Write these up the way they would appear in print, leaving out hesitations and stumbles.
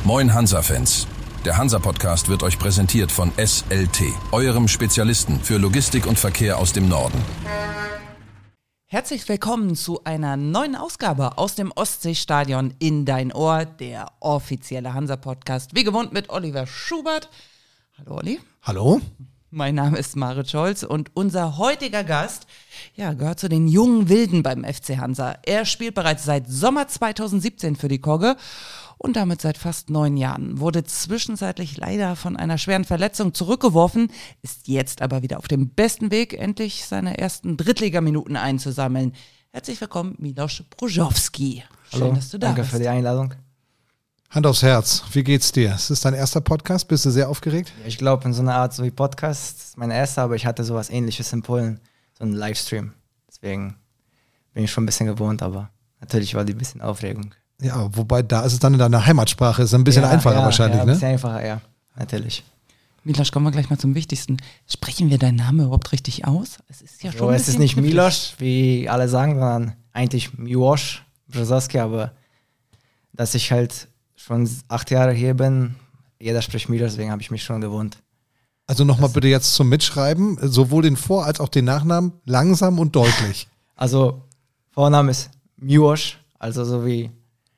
Moin Hansa-Fans. Der Hansa-Podcast wird euch präsentiert von SLT, eurem Spezialisten für Logistik und Verkehr aus dem Norden. Herzlich willkommen zu einer neuen Ausgabe aus dem Ostseestadion in dein Ohr, der offizielle Hansa-Podcast. Wie gewohnt mit Oliver Schubert. Hallo Olli. Hallo. Mein Name ist Marit Scholz und unser heutiger Gast gehört zu den jungen Wilden beim FC Hansa. Er spielt bereits seit Sommer 2017 für die Kogge und damit seit fast 9 Jahren. Wurde zwischenzeitlich leider von einer schweren Verletzung zurückgeworfen, ist jetzt aber wieder auf dem besten Weg, endlich seine ersten Drittligaminuten einzusammeln. Herzlich willkommen, Miloš Brožovský. Schön, Hallo, dass du da danke bist. für die Einladung. Hand aufs Herz, wie geht's dir? Es ist dein erster Podcast, bist du sehr aufgeregt? Ich glaube, in so einer Art so wie Podcast ist mein erster, aber ich hatte sowas Ähnliches in Polen, so einen Livestream. Deswegen bin ich schon ein bisschen gewohnt, aber natürlich war die ein bisschen Aufregung. Ja, wobei da ist es dann in deiner Heimatsprache, ist ein bisschen einfacher wahrscheinlich, ja, ne? ein bisschen einfacher, ja, natürlich. Miloš, kommen wir gleich mal zum Wichtigsten. Sprechen wir deinen Namen überhaupt richtig aus? Es ist ja schon ein Es ist bisschen nicht knifflig. Miloš, wie alle sagen, sondern eigentlich Miłosz Brożowski, aber dass ich halt schon 8 Jahre hier bin, jeder spricht Miloš, deswegen habe ich mich schon gewohnt. Also nochmal bitte jetzt zum Mitschreiben, sowohl den Vor- als auch den Nachnamen langsam und deutlich. Also Vorname ist Miłosz, also so wie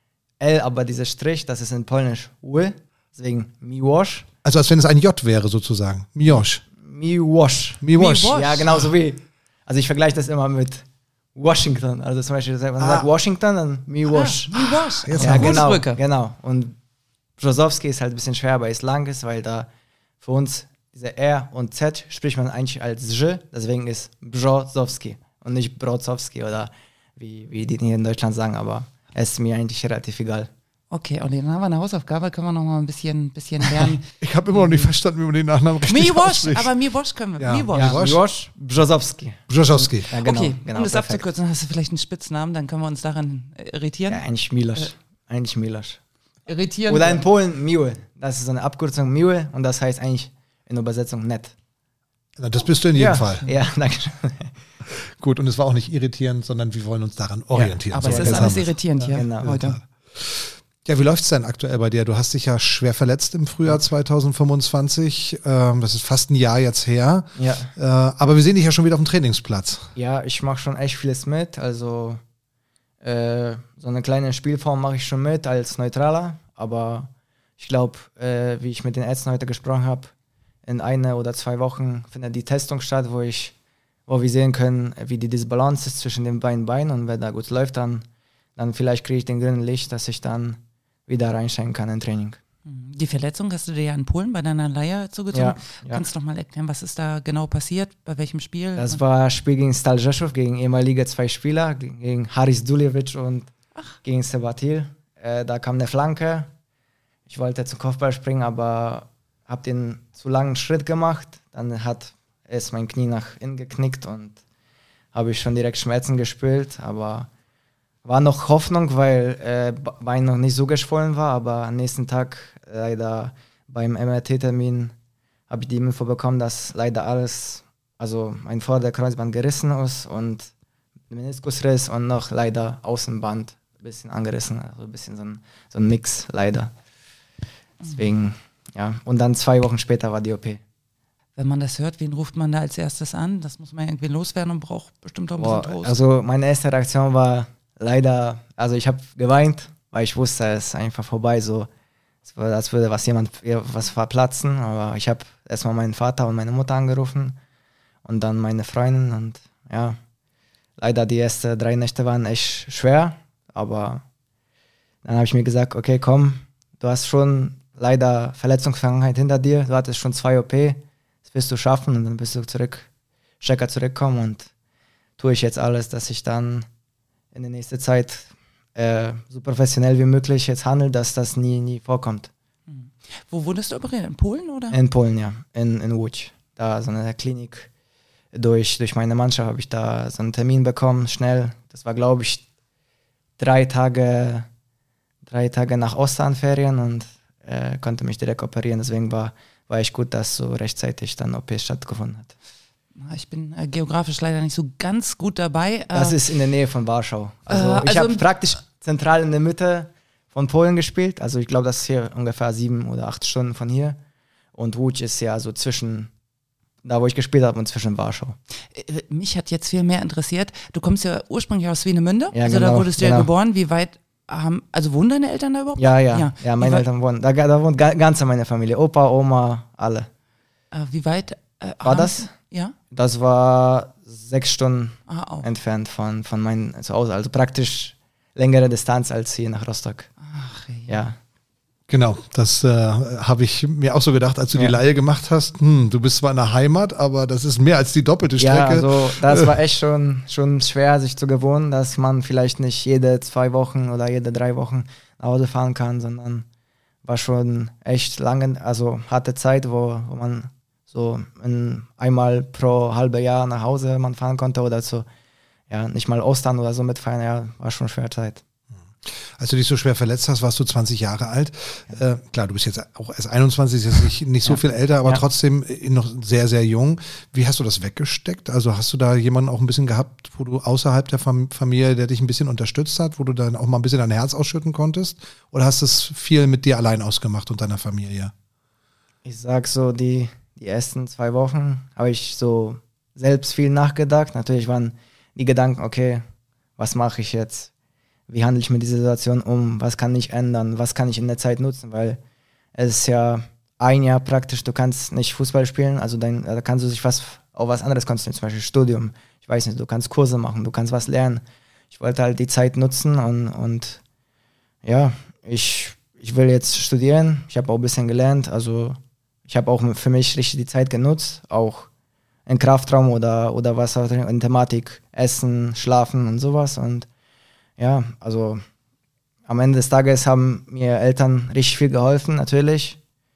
L, aber dieser Strich, das ist in Polnisch Ł, deswegen Miłosz. Also als wenn es ein J wäre sozusagen. Miłosz. Miłosz. Miłosz. Ja, genau so wie. Also ich vergleiche das immer mit Washington. Also zum Beispiel, wenn man sagt Washington, dann Miłosz. Miloš, Jetzt Ja, haben wir genau, Brücke. genau. Und Brożowski ist halt ein bisschen schwer, weil es lang ist, weil da für uns diese R und Z spricht man eigentlich als Ż, deswegen ist Brożowski und nicht Brozowski oder wie die hier in Deutschland sagen, aber es ist mir eigentlich relativ egal. Okay, Olli, dann haben wir eine Hausaufgabe, können wir noch mal ein bisschen lernen. Ich habe immer noch nicht verstanden, wie man den Nachnamen richtig Miłoš, ausspricht. aber Miłoš können wir. Ja. Miłoš. Ja, Miłosz? Miłosz Brożowski. Brożowski. Ja, genau, Okay, genau, um das perfekt. abzukürzen, hast du vielleicht einen Spitznamen, dann können wir uns daran irritieren. Ja, eigentlich Miloš. Eigentlich Miloš. Irritieren. Oder in Polen Miły. Das ist so eine Abkürzung Miły und das heißt eigentlich in Übersetzung nett. Na, das bist du in jedem Fall. Ja, danke schön. Gut, und es war auch nicht irritierend, sondern wir wollen uns daran orientieren. aber es So, ist jetzt alles haben wir's. irritierend hier genau. heute. Ja, wie läuft's denn aktuell bei dir? Du hast dich ja schwer verletzt im Frühjahr 2025. Das ist fast ein Jahr jetzt her. Ja. Aber wir sehen dich ja schon wieder auf dem Trainingsplatz. Ja, ich mache schon echt vieles mit. Also so eine kleine Spielform mache ich schon mit als Neutraler. Aber ich glaube, wie ich mit den Ärzten heute gesprochen habe, in 1 oder 2 Wochen findet die Testung statt, wo wir sehen können, wie die Disbalance ist zwischen den beiden Beinen. Und wenn da gut läuft, dann vielleicht kriege ich den grünen Licht, dass ich dann wieder reinsteigen kann in Training. Die Verletzung hast du dir ja in Polen bei deiner Leihe zugezogen. Ja. Kannst du noch mal erklären, was ist da genau passiert? Bei welchem Spiel? Das war ein Spiel gegen Stal Rzeszów, gegen ehemalige 2 Spieler, gegen Haris Duljevic und gegen Sebatil. Da kam eine Flanke. Ich wollte zum Kopfball springen, aber habe den zu langen Schritt gemacht. Dann hat es mein Knie nach innen geknickt und habe ich schon direkt Schmerzen gespürt. Aber war noch Hoffnung, weil Bein noch nicht so geschwollen war. Aber am nächsten Tag leider beim MRT-Termin habe ich die Info bekommen, dass leider alles, also mein Vorderkreuzband gerissen ist und Meniskusriss und noch leider Außenband ein bisschen angerissen. Also ein bisschen so ein Mix leider. Deswegen, ja. Und dann 2 Wochen später war die OP. Wenn man das hört, wen ruft man da als erstes an? Das muss man irgendwie loswerden und braucht bestimmt auch ein bisschen Trost. Also meine erste Reaktion war leider, also ich habe geweint, weil ich wusste, es ist einfach vorbei, so als würde was verplatzen, aber ich habe erstmal meinen Vater und meine Mutter angerufen und dann meine Freundin und ja, leider die ersten 3 Nächte waren echt schwer, aber dann habe ich mir gesagt, okay, komm, du hast schon leider Verletzungsvergangenheit hinter dir, du hattest schon 2 OP, das wirst du schaffen und dann bist du stärker zurückkommen und tue ich jetzt alles, dass ich dann in der nächsten Zeit so professionell wie möglich jetzt handle, dass das nie vorkommt. Wo wurdest du operiert? In Polen oder? In Polen, ja, in Łódź. Da so eine Klinik. Durch meine Mannschaft habe ich da so einen Termin bekommen, schnell. Das war, glaube ich, 3 Tage nach Osterferien und konnte mich direkt operieren. Deswegen war echt gut, dass so rechtzeitig dann OP stattgefunden hat. Ich bin geografisch leider nicht so ganz gut dabei. Das ist in der Nähe von Warschau. Also ich habe praktisch zentral in der Mitte von Polen gespielt. Also ich glaube, das ist hier ungefähr 7 oder 8 Stunden von hier. Und Łódź ist ja so zwischen, da wo ich gespielt habe, und zwischen Warschau. Mich hat jetzt viel mehr interessiert. Du kommst ja ursprünglich aus Swinemünde, Ja, also genau, da wurdest du ja genau. geboren. Wie weit also wohnen deine Eltern da überhaupt? Ja, meine Wie Eltern wohnen, da wohnt ganze meine Familie, Opa, Oma, alle. Wie weit War das? Ja. Das war 6 Stunden Auch. entfernt von meinem Zuhause, also praktisch längere Distanz als hier nach Rostock. Ach, Ja. Genau, das habe ich mir auch so gedacht, als du die Ja. Leihe gemacht hast. Du bist zwar in der Heimat, aber das ist mehr als die doppelte Strecke. Ja, also das war echt schon schwer, sich zu gewöhnen, dass man vielleicht nicht jede 2 Wochen oder jede 3 Wochen nach Hause fahren kann, sondern war schon echt lange, also harte Zeit, wo man so einmal pro halbe Jahr nach Hause man fahren konnte oder so, ja, nicht mal Ostern oder so mitfahren, ja, war schon schwer Zeit. Als du dich so schwer verletzt hast, warst du 20 Jahre alt. Klar, du bist jetzt auch erst 21, ist jetzt nicht so viel älter, aber Ja. trotzdem noch sehr, sehr jung. Wie hast du das weggesteckt? Also hast du da jemanden auch ein bisschen gehabt, wo du außerhalb der Familie, der dich ein bisschen unterstützt hat, wo du dann auch mal ein bisschen dein Herz ausschütten konntest? Oder hast du es viel mit dir allein ausgemacht und deiner Familie? Ich sag so, die ersten 2 Wochen habe ich so selbst viel nachgedacht. Natürlich waren die Gedanken, okay, was mache ich jetzt? Wie handle ich mit dieser Situation um? Was kann ich ändern? Was kann ich in der Zeit nutzen? Weil es ist ja ein Jahr praktisch, du kannst nicht Fußball spielen, also da kannst du dich auf was anderes konzentrieren, zum Beispiel Studium. Ich weiß nicht, du kannst Kurse machen, du kannst was lernen. Ich wollte halt die Zeit nutzen und ja, ich will jetzt studieren. Ich habe auch ein bisschen gelernt, also ich habe auch für mich richtig die Zeit genutzt, auch in Kraftraum oder was auch in Thematik, Essen, Schlafen und sowas. Und ja, also am Ende des Tages haben mir Eltern richtig viel geholfen, natürlich.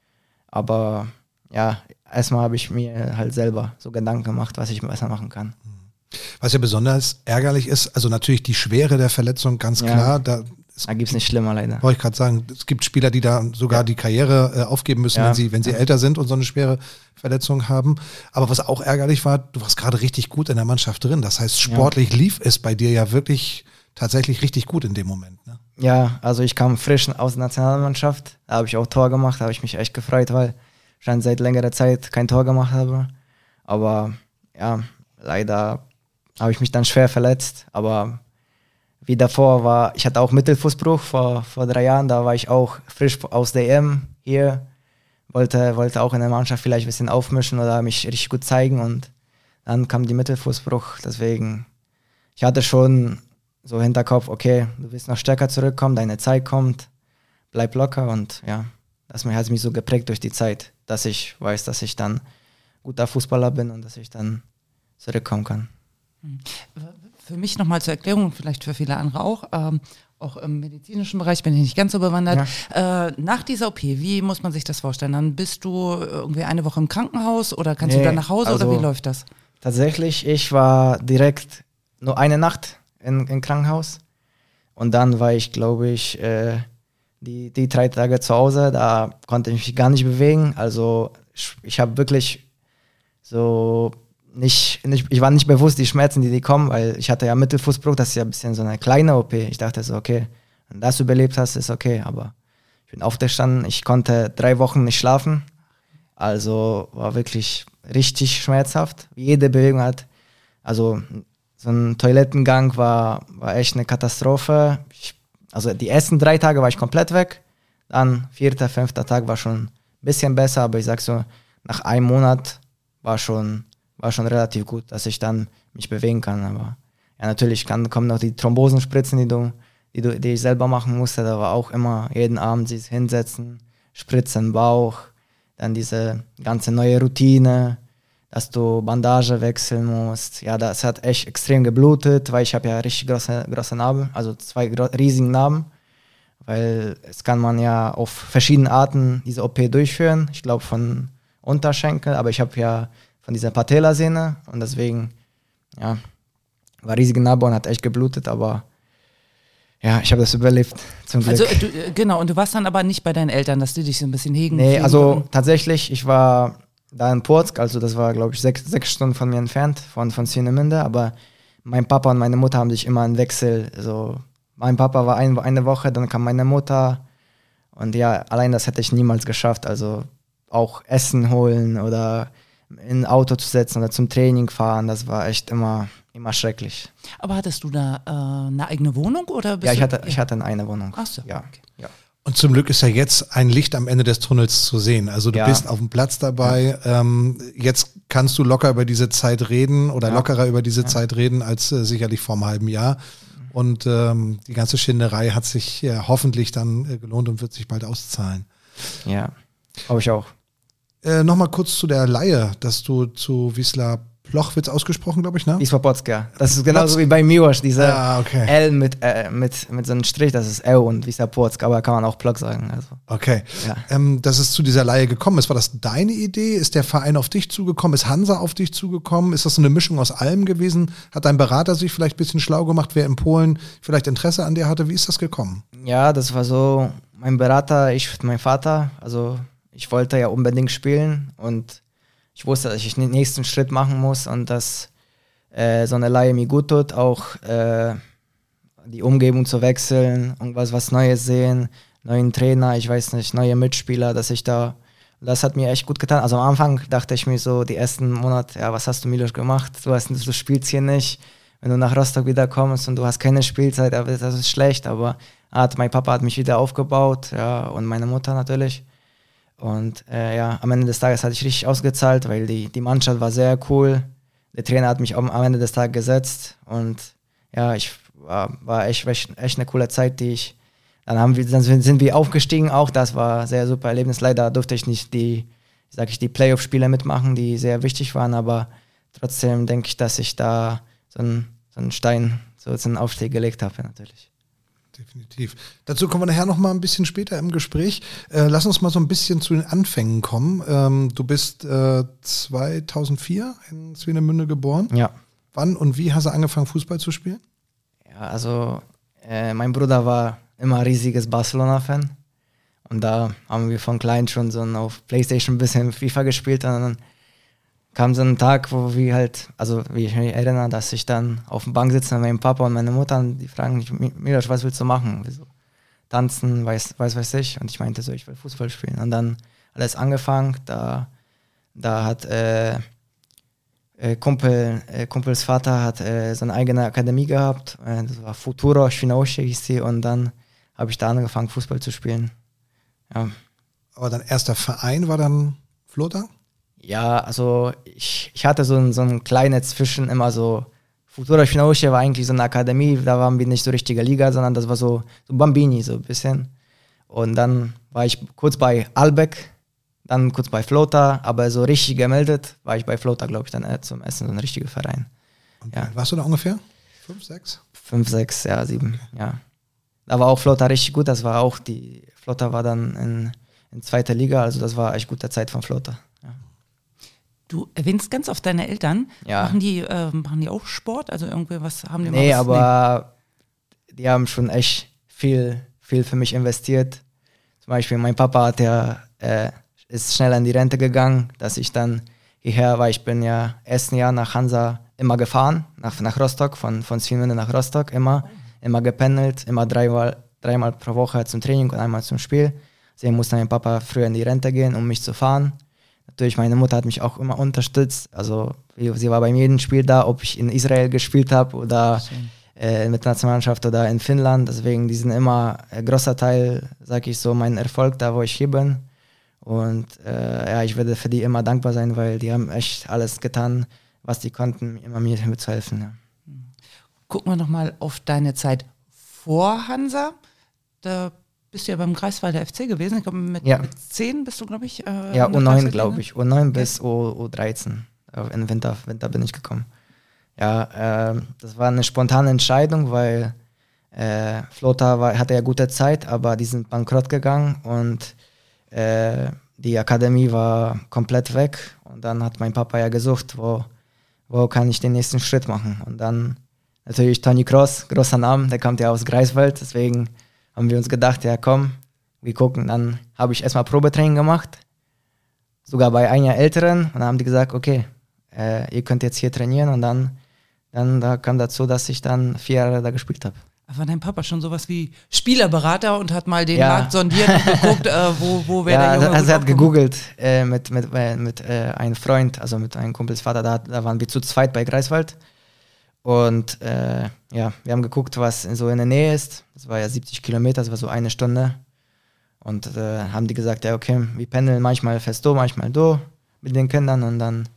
Aber ja, erstmal habe ich mir halt selber so Gedanken gemacht, was ich besser machen kann. Was ja besonders ärgerlich ist, also natürlich die Schwere der Verletzung, ganz Ja. klar. Da gibt es nicht schlimmer, leider. Wollte ich gerade sagen, es gibt Spieler, die da sogar die Karriere aufgeben müssen, Ja. wenn sie älter sind und so eine schwere Verletzung haben. Aber was auch ärgerlich war, du warst gerade richtig gut in der Mannschaft drin. Das heißt, sportlich lief es bei dir ja wirklich tatsächlich richtig gut in dem Moment. Ne? Ja, also ich kam frisch aus der Nationalmannschaft, da habe ich auch Tor gemacht, da habe ich mich echt gefreut, weil ich schon seit längerer Zeit kein Tor gemacht habe. Aber ja, leider habe ich mich dann schwer verletzt. Aber wie davor ich hatte auch Mittelfußbruch vor 3 Jahren, da war ich auch frisch aus der EM hier, wollte auch in der Mannschaft vielleicht ein bisschen aufmischen oder mich richtig gut zeigen und dann kam die Mittelfußbruch, deswegen, ich hatte schon so Hinterkopf, okay, du willst noch stärker zurückkommen, deine Zeit kommt, bleib locker und ja, das hat mich so geprägt durch die Zeit, dass ich weiß, dass ich dann guter Fußballer bin und dass ich dann zurückkommen kann. Für mich nochmal zur Erklärung, vielleicht für viele andere auch im medizinischen Bereich bin ich nicht ganz so bewandert. Ja. Nach dieser OP, wie muss man sich das vorstellen? Dann bist du irgendwie eine Woche im Krankenhaus oder kannst du dann nach Hause oder wie läuft das? Tatsächlich, ich war direkt nur eine Nacht im Krankenhaus und dann war ich, glaube ich, die 3 Tage zu Hause, da konnte ich mich gar nicht bewegen, also ich habe wirklich so ich war nicht bewusst, die Schmerzen, die kommen, weil ich hatte ja Mittelfußbruch, das ist ja ein bisschen so eine kleine OP, ich dachte so, okay, wenn du das überlebt hast, ist okay, aber ich bin aufgestanden, ich konnte 3 Wochen nicht schlafen, also war wirklich richtig schmerzhaft, jede Bewegung also so ein Toilettengang war echt eine Katastrophe. Also die ersten 3 Tage war ich komplett weg. Dann 4., 5. Tag war schon ein bisschen besser, aber ich sag so, nach einem Monat war schon relativ gut, dass ich dann mich bewegen kann. Aber ja, natürlich kommen noch die Thrombosenspritzen, die ich selber machen musste. Da war auch immer jeden Abend sich hinsetzen, Spritzen, Bauch, dann diese ganze neue Routine, dass du Bandage wechseln musst. Ja, das hat echt extrem geblutet, weil ich habe ja richtig große Narben, also 2 riesigen Narben, weil es kann man ja auf verschiedene Arten diese OP durchführen. Ich glaube von Unterschenkel, aber ich habe ja von dieser Patellasehne und deswegen, ja, war riesige Narbe und hat echt geblutet, aber ja, ich habe das überlebt, zum Glück. Also genau, und du warst dann aber nicht bei deinen Eltern, dass die dich so ein bisschen hegen? Nee, also tatsächlich, ich war da in Purzk, also das war, glaube ich, 6 Stunden von mir entfernt, von Swinemünde, aber mein Papa und meine Mutter haben sich immer einen Wechsel so mein Papa war eine Woche, dann kam meine Mutter. Und ja, allein das hätte ich niemals geschafft. Also auch Essen holen oder in ein Auto zu setzen oder zum Training fahren, das war echt immer schrecklich. Aber hattest du da eine eigene Wohnung oder bist Ja, du, ich hatte eine Wohnung. Ach so, Ja, okay. ja. Und zum Glück ist ja jetzt ein Licht am Ende des Tunnels zu sehen. Also du Ja. bist auf dem Platz dabei. Jetzt kannst du locker über diese Zeit reden oder lockerer über diese Zeit reden als sicherlich vor einem halben Jahr. Und die ganze Schinderei hat sich hoffentlich dann gelohnt und wird sich bald auszahlen. Ja, glaube ich auch. Nochmal kurz zu der Leihe, dass du zu Wisla Ploch wird's ausgesprochen, glaube ich, ne? Wisła Płocka. Das ist genauso wie bei Miłosz, diese okay. L mit so einem Strich, das ist L und Wisła Płocka, aber kann man auch Plock sagen. Also. Okay. Ja. Dass es zu dieser Leihe gekommen ist, war das deine Idee? Ist der Verein auf dich zugekommen? Ist Hansa auf dich zugekommen? Ist das so eine Mischung aus allem gewesen? Hat dein Berater sich vielleicht ein bisschen schlau gemacht, wer in Polen vielleicht Interesse an dir hatte? Wie ist das gekommen? Ja, das war so, mein Berater, mein Vater, also ich wollte ja unbedingt spielen und ich wusste, dass ich den nächsten Schritt machen muss und dass so eine Leihe mir gut tut, auch die Umgebung zu wechseln, irgendwas was Neues sehen, neuen Trainer, ich weiß nicht, neue Mitspieler, das hat mir echt gut getan. Also am Anfang dachte ich mir so, die ersten Monate, ja, was hast du, Milos, gemacht? Du spielst hier nicht. Wenn du nach Rostock wieder kommst und du hast keine Spielzeit, das ist schlecht, aber mein Papa hat mich wieder aufgebaut, ja, und meine Mutter natürlich. Und am Ende des Tages hatte ich richtig ausgezahlt, weil die Mannschaft war sehr cool. Der Trainer hat mich am Ende des Tages gesetzt und ja, war echt eine coole Zeit, dann sind wir aufgestiegen auch, das war ein sehr super Erlebnis. Leider durfte ich nicht die Playoff-Spiele mitmachen, die sehr wichtig waren, aber trotzdem denke ich, dass ich da so einen Stein, so einen Aufstieg gelegt habe, natürlich. Definitiv. Dazu kommen wir nachher noch mal ein bisschen später im Gespräch. Lass uns mal so ein bisschen zu den Anfängen kommen. Du bist 2004 in Swinemünde geboren. Ja. Wann und wie hast du angefangen, Fußball zu spielen? Ja, also mein Bruder war immer ein riesiges Barcelona-Fan und da haben wir von klein schon so auf Playstation ein bisschen FIFA gespielt und dann kam so ein Tag, wo wir halt, also wie ich mich erinnere, dass ich dann auf dem Bank sitze mit meinem Papa und meine Mutter und die fragen mich, Milos, was willst du machen? Wieso? Tanzen, weiß ich. Und ich meinte so, ich will Fußball spielen. Und dann alles angefangen, da hat Kumpels Vater hat so eine eigene Akademie gehabt, das war Futuro Świnoujście hieß sie und dann habe ich da angefangen, Fußball zu spielen. Ja. Aber dein erster Verein war dann Flota? Ja, also ich hatte so ein kleines Zwischen, immer so, Futuro Świnoujście war eigentlich so eine Akademie, da waren wir nicht so richtige Liga, sondern das war so Bambini, so ein bisschen. Und dann war ich kurz bei Albeck, dann kurz bei Flota, aber so richtig gemeldet war ich bei Flota, glaube ich, dann zum Essen, so ein richtiger Verein. Und ja. Warst du da ungefähr? 5, 6? 5, 6, ja, 7, ja. Da war auch Flota richtig gut, Flota war dann in zweiter Liga, also das war echt gute Zeit von Flota. Ja. Du erwähnst ganz oft deine Eltern. Ja. Machen die auch Sport? Also irgendwie was haben die Nee, mal was? aber die haben schon echt viel für mich investiert. Zum Beispiel mein Papa ist schnell an die Rente gegangen, dass ich dann hierher war. Ich bin ja ersten Jahr nach Hansa immer gefahren, nach Rostock, von Swinemünde nach Rostock, immer gependelt, immer dreimal pro Woche zum Training und einmal zum Spiel. Deswegen musste mein Papa früher in die Rente gehen, um mich zu fahren. Natürlich, meine Mutter hat mich auch immer unterstützt. Also sie war bei jedem Spiel da, ob ich in Israel gespielt habe oder mit der Nationalmannschaft oder in Finnland. Deswegen, die sind immer ein großer Teil, sage ich so, mein Erfolg da, wo ich hier bin. Und ich werde für die immer dankbar sein, weil die haben echt alles getan, was die konnten, immer mir zu helfen. Ja. Gucken wir nochmal auf deine Zeit vor Hansa. Da bist du ja beim Greifswalder FC gewesen. Ich glaube, mit 10 bist du, glaube ich. Ja, U9, glaube ich. U9 bis U13. Im Winter bin ich gekommen. Ja, das war eine spontane Entscheidung, weil Flota hatte ja gute Zeit, aber die sind bankrott gegangen und die Akademie war komplett weg. Und dann hat mein Papa ja gesucht, wo kann ich den nächsten Schritt machen. Und dann natürlich Toni Kroos, großer Name, der kommt ja aus Greifswald, deswegen haben wir uns gedacht, ja komm, wir gucken. Dann habe ich erstmal Probetraining gemacht, sogar bei einem Jahr Älteren. Und dann haben die gesagt, okay, ihr könnt jetzt hier trainieren. Und dann da kam dazu, dass ich dann 4 Jahre da gespielt habe. War dein Papa schon sowas wie Spielerberater und hat mal den Markt sondiert und geguckt, wo wäre der Junge? Also er hat gegoogelt mit einem Freund, also mit einem Kumpels Vater, da waren wir zu zweit bei Greifswald. Und wir haben geguckt, was so in der Nähe ist. Das war ja 70 Kilometer, das war so 1 Stunde. Und haben die gesagt, ja okay, wir pendeln, manchmal fährst du, manchmal du mit den Kindern und dann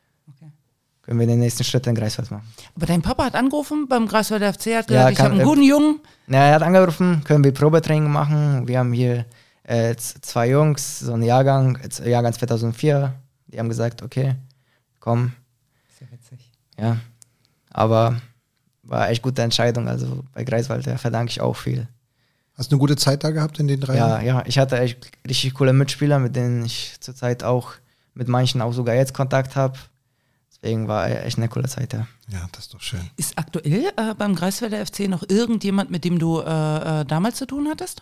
können wir den nächsten Schritt in Greifswald machen. Aber dein Papa hat angerufen beim Greifswalder FC, hat gesagt, ich habe einen guten Jungen. Ja, er hat angerufen, können wir Probetraining machen. Wir haben hier 2 Jungs, so ein Jahrgang 2004. Die haben gesagt, okay, komm. Sehr witzig. Ja, aber war echt gute Entscheidung. Also bei Greifswald verdanke ich auch viel. Hast du eine gute Zeit da gehabt in den 3 Jahren? Ja, ich hatte echt richtig coole Mitspieler, mit denen ich zurzeit auch mit manchen auch sogar jetzt Kontakt habe. Deswegen war echt eine coole Zeit, ja. Ja, das ist doch schön. Ist aktuell beim Greifswalder FC noch irgendjemand, mit dem du damals zu tun hattest?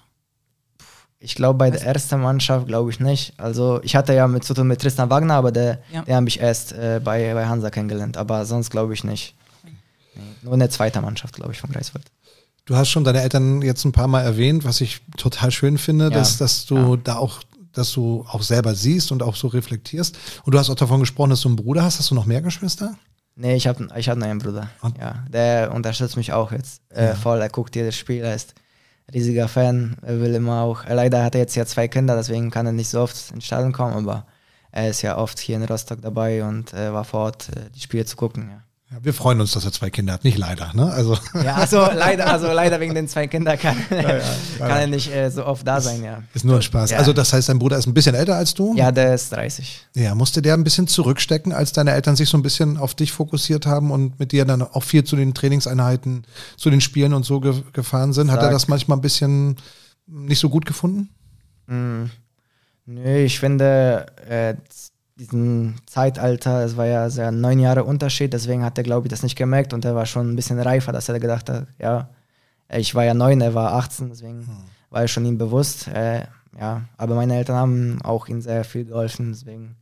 Ich glaube, bei der ersten Mannschaft glaube ich nicht. Also ich hatte ja zu tun mit Tristan Wagner, aber der habe ich erst bei Hansa kennengelernt. Aber sonst glaube ich nicht. Nee, nur in der zweiten Mannschaft, glaube ich, von Greifswald. Du hast schon deine Eltern jetzt ein paar Mal erwähnt, was ich total schön finde, dass du da auch, dass du auch selber siehst und auch so reflektierst. Und du hast auch davon gesprochen, dass du einen Bruder hast. Hast du noch mehr Geschwister? Nee, ich hab nur einen Bruder. Und? Ja, der unterstützt mich auch jetzt voll. Er guckt jedes Spiel, er ist riesiger Fan. Er will immer auch, leider hat er jetzt ja 2 Kinder, deswegen kann er nicht so oft ins Stadion kommen, aber er ist ja oft hier in Rostock dabei und war vor Ort, die Spiele zu gucken, ja. Ja, wir freuen uns, dass er 2 Kinder hat, nicht leider, ne? Also. Ja, leider wegen den 2 Kindern kann er nicht so oft da sein, ja. Ist nur ein Spaß. Ja. Also das heißt, dein Bruder ist ein bisschen älter als du? Ja, der ist 30. Ja, musste der ein bisschen zurückstecken, als deine Eltern sich so ein bisschen auf dich fokussiert haben und mit dir dann auch viel zu den Trainingseinheiten, zu den Spielen und so gefahren sind? Hat er das manchmal ein bisschen nicht so gut gefunden? Nö, ich finde, diesen Zeitalter, es war ja 9 Jahre Unterschied, deswegen hat er, glaube ich, das nicht gemerkt und er war schon ein bisschen reifer, dass er gedacht hat, ja, ich war ja 9, er war 18, deswegen war er schon ihm bewusst, aber meine Eltern haben auch ihm sehr viel geholfen, deswegen,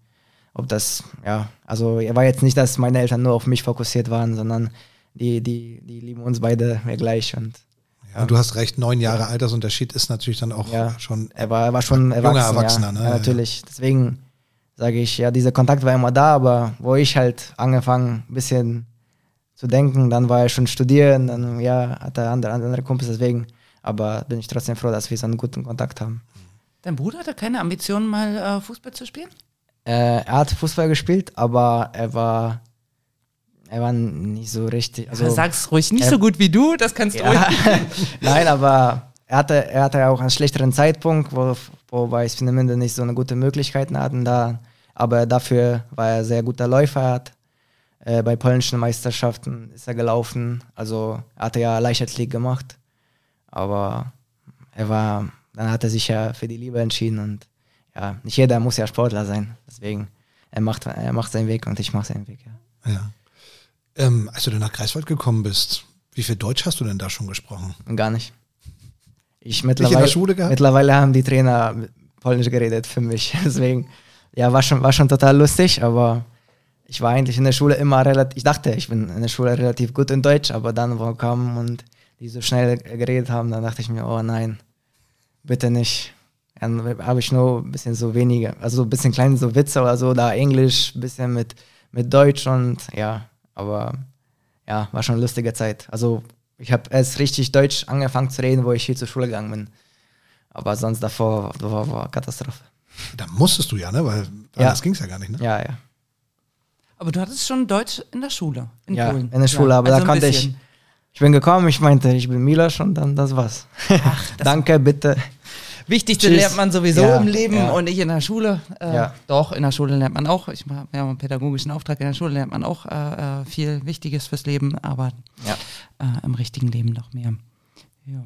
also er war jetzt nicht, dass meine Eltern nur auf mich fokussiert waren, sondern die lieben uns beide gleich und ja, du hast recht, 9 Jahre Altersunterschied ist natürlich dann auch schon er war schon erwachsen, junger Erwachsener, ne? Ja, natürlich, deswegen sage ich, ja, dieser Kontakt war immer da, aber wo ich halt angefangen ein bisschen zu denken, dann war er schon studieren, dann hat er andere Kumpels, deswegen, aber bin ich trotzdem froh, dass wir so einen guten Kontakt haben. Dein Bruder hatte keine Ambitionen, mal Fußball zu spielen? Er hat Fußball gespielt, aber er war nicht so richtig. Also, sag's ruhig, nicht so gut wie du, das kannst du ruhig. Nein, aber er hatte ja auch einen schlechteren Zeitpunkt, wobei es zumindest nicht so eine gute Möglichkeiten hatten da. Aber dafür war er sehr guter Läufer. Bei polnischen Meisterschaften ist er gelaufen. Also er hatte ja Leichtathletik gemacht. Aber dann hat er sich ja für die Liebe entschieden. Und ja, nicht jeder muss ja Sportler sein. Deswegen, er macht seinen Weg und ich mache seinen Weg. Ja. Als du dann nach Greifswald gekommen bist, wie viel Deutsch hast du denn da schon gesprochen? Gar nicht. Nicht in der Schule gehabt? Mittlerweile haben die Trainer Polnisch geredet für mich. Deswegen, ja, war schon total lustig, aber ich war eigentlich in der Schule ich dachte, ich bin in der Schule relativ gut in Deutsch, aber dann, wo kamen und die so schnell geredet haben, dann dachte ich mir, oh nein, bitte nicht. Dann habe ich nur ein bisschen so weniger, also ein bisschen kleine so Witze oder so, da Englisch, ein bisschen mit Deutsch und ja, aber ja, war schon eine lustige Zeit. Also ich habe erst richtig Deutsch angefangen zu reden, wo ich hier zur Schule gegangen bin. Aber sonst davor war Katastrophe. Da musstest du ja, ne? Weil das ging es ja gar nicht, ne? Ja. Aber du hattest schon Deutsch in der Schule, in Polen. In der Schule, aber also da konnte ich bin gekommen, ich meinte, ich bin Miloš und dann das war's. Danke, bitte. Wichtigste lernt man sowieso im Leben und nicht in der Schule. Doch, in der Schule lernt man auch. Ich habe ja einen pädagogischen Auftrag. In der Schule lernt man auch viel Wichtiges fürs Leben, aber im richtigen Leben noch mehr. Ja.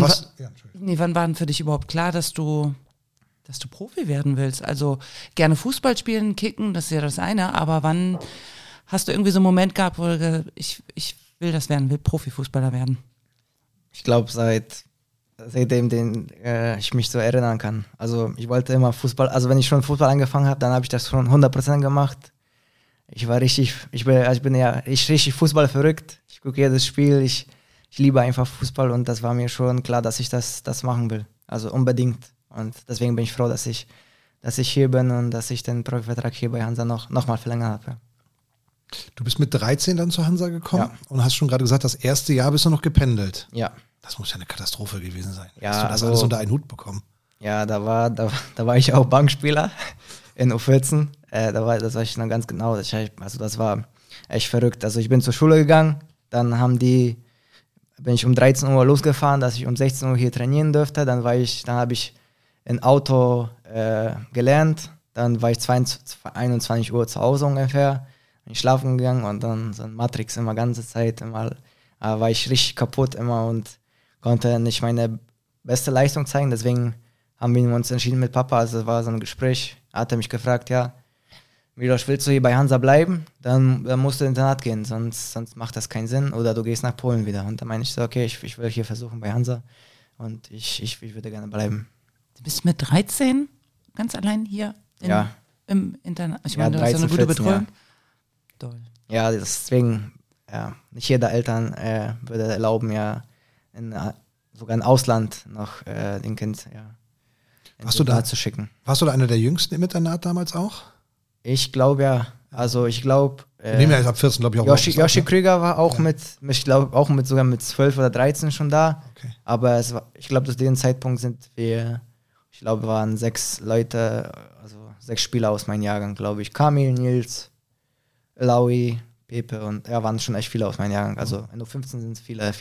Wann war denn für dich überhaupt klar, dass du Profi werden willst? Also gerne Fußball spielen, kicken, das ist ja das eine, aber wann hast du irgendwie so einen Moment gehabt, wo du ich will das werden, will Profifußballer werden? Ich glaube, seitdem ich mich so erinnern kann. Also ich wollte immer Fußball, also wenn ich schon Fußball angefangen habe, dann habe ich das schon 100% gemacht. Ich bin richtig Fußball verrückt. Ich gucke jedes Spiel, ich ich liebe einfach Fußball und das war mir schon klar, dass ich das machen will. Also unbedingt. Und deswegen bin ich froh, dass ich hier bin und dass ich den Profivertrag hier bei Hansa noch mal verlängert habe. Du bist mit 13 dann zur Hansa gekommen Ja. und hast schon gerade gesagt, das erste Jahr bist du noch gependelt. Ja. Das muss ja eine Katastrophe gewesen sein. Ja, Hast du das also- alles unter einen Hut bekommen? Ja, da war ich auch Bankspieler in U14. Das weiß ich noch ganz genau. Das war echt verrückt. Also ich bin zur Schule gegangen, dann bin ich um 13 Uhr losgefahren, dass ich um 16 Uhr hier trainieren durfte. Dann habe ich ein Auto gelernt. Dann war ich 21 Uhr zu Hause ungefähr. Bin ich schlafen gegangen und dann so ein Matrix immer ganze Zeit. War ich richtig kaputt immer und konnte nicht meine beste Leistung zeigen. Deswegen haben wir uns entschieden mit Papa. Also es war so ein Gespräch. Hat er mich gefragt, ja, Milos, willst du hier bei Hansa bleiben? Dann musst du ins Internat gehen, sonst macht das keinen Sinn. Oder du gehst nach Polen wieder. Und dann meine ich so, okay, ich will hier versuchen bei Hansa und ich würde gerne bleiben. Du bist mit 13 ganz allein hier im Internat. Ich meine, du hast ja eine 13, gute 14, Betreuung. Toll. Ja, deswegen, nicht jeder Eltern würde erlauben, sogar im Ausland noch den Kind ins Internat zu schicken. Warst du da einer der Jüngsten im Internat damals auch? Ich glaube ja. Also ich glaube, Wir nehmen ja jetzt ab 14, glaube ich, auch Joshi Krüger war auch sogar mit 12 oder 13 schon da. Okay. Aber ich glaube, zu dem Zeitpunkt waren 6 Leute, also 6 Spieler aus meinem Jahrgang, glaube ich. Kamil, Nils, Laui, Pepe und waren schon echt viele aus meinem Jahrgang. Also in U15 sind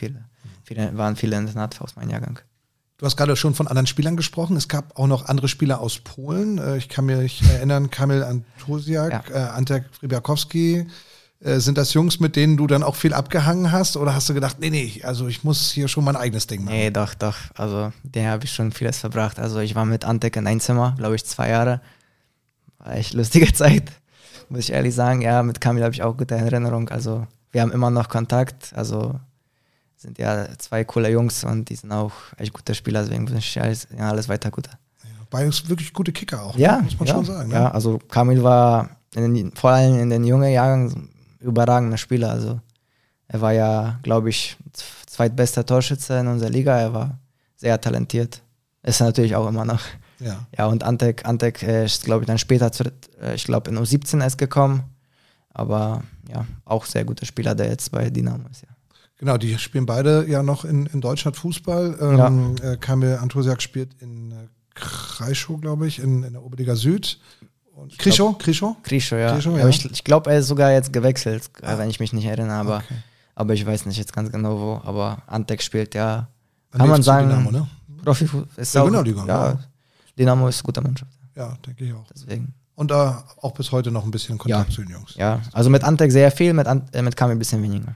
es waren viele Internat aus meinem Jahrgang. Du hast gerade schon von anderen Spielern gesprochen. Es gab auch noch andere Spieler aus Polen. Ich kann mich erinnern, Kamil Antosiak, Antek Fribiakowski. Sind das Jungs, mit denen du dann auch viel abgehangen hast? Oder hast du gedacht, nee, also ich muss hier schon mein eigenes Ding machen? Nee, doch. Also den habe ich schon vieles verbracht. Also ich war mit Antek in ein Zimmer, glaube ich 2 Jahre. War echt lustige Zeit, muss ich ehrlich sagen. Ja, mit Kamil habe ich auch gute Erinnerung. Also wir haben immer noch Kontakt. Also sind ja 2 coole Jungs und die sind auch echt gute Spieler, deswegen wünsche ich alles weiter Gute. Ja, beides wirklich gute Kicker auch, Ja, muss man schon sagen. Ja, also Kamil war vor allem in den jungen Jahren ein überragender Spieler. Also er war ja, glaube ich, zweitbester Torschütze in unserer Liga. Er war sehr talentiert. Ist er natürlich auch immer noch. Ja, und Antek ist, glaube ich, dann später, ich glaube, in U17 erst gekommen. Aber ja, auch sehr guter Spieler, der jetzt bei Dynamo ist, ja. Genau, die spielen beide ja noch in Deutschland Fußball. Kamil Antosiak spielt in Kreischow, glaube ich, in der Oberliga Süd. Und Krischow, ja. Aber ich glaube, er ist sogar jetzt gewechselt, wenn ich mich nicht erinnere. Aber ich weiß nicht jetzt ganz genau wo. Aber Antek spielt ja, kann man sagen, Dynamo, ne? Profifußball. Genau, Liga. Dynamo ist eine gute Mannschaft. Ja, denke ich auch. Deswegen. Und auch bis heute noch ein bisschen Kontakt zu den Jungs. Ja, also mit Antek sehr viel, mit Kamil ein bisschen weniger.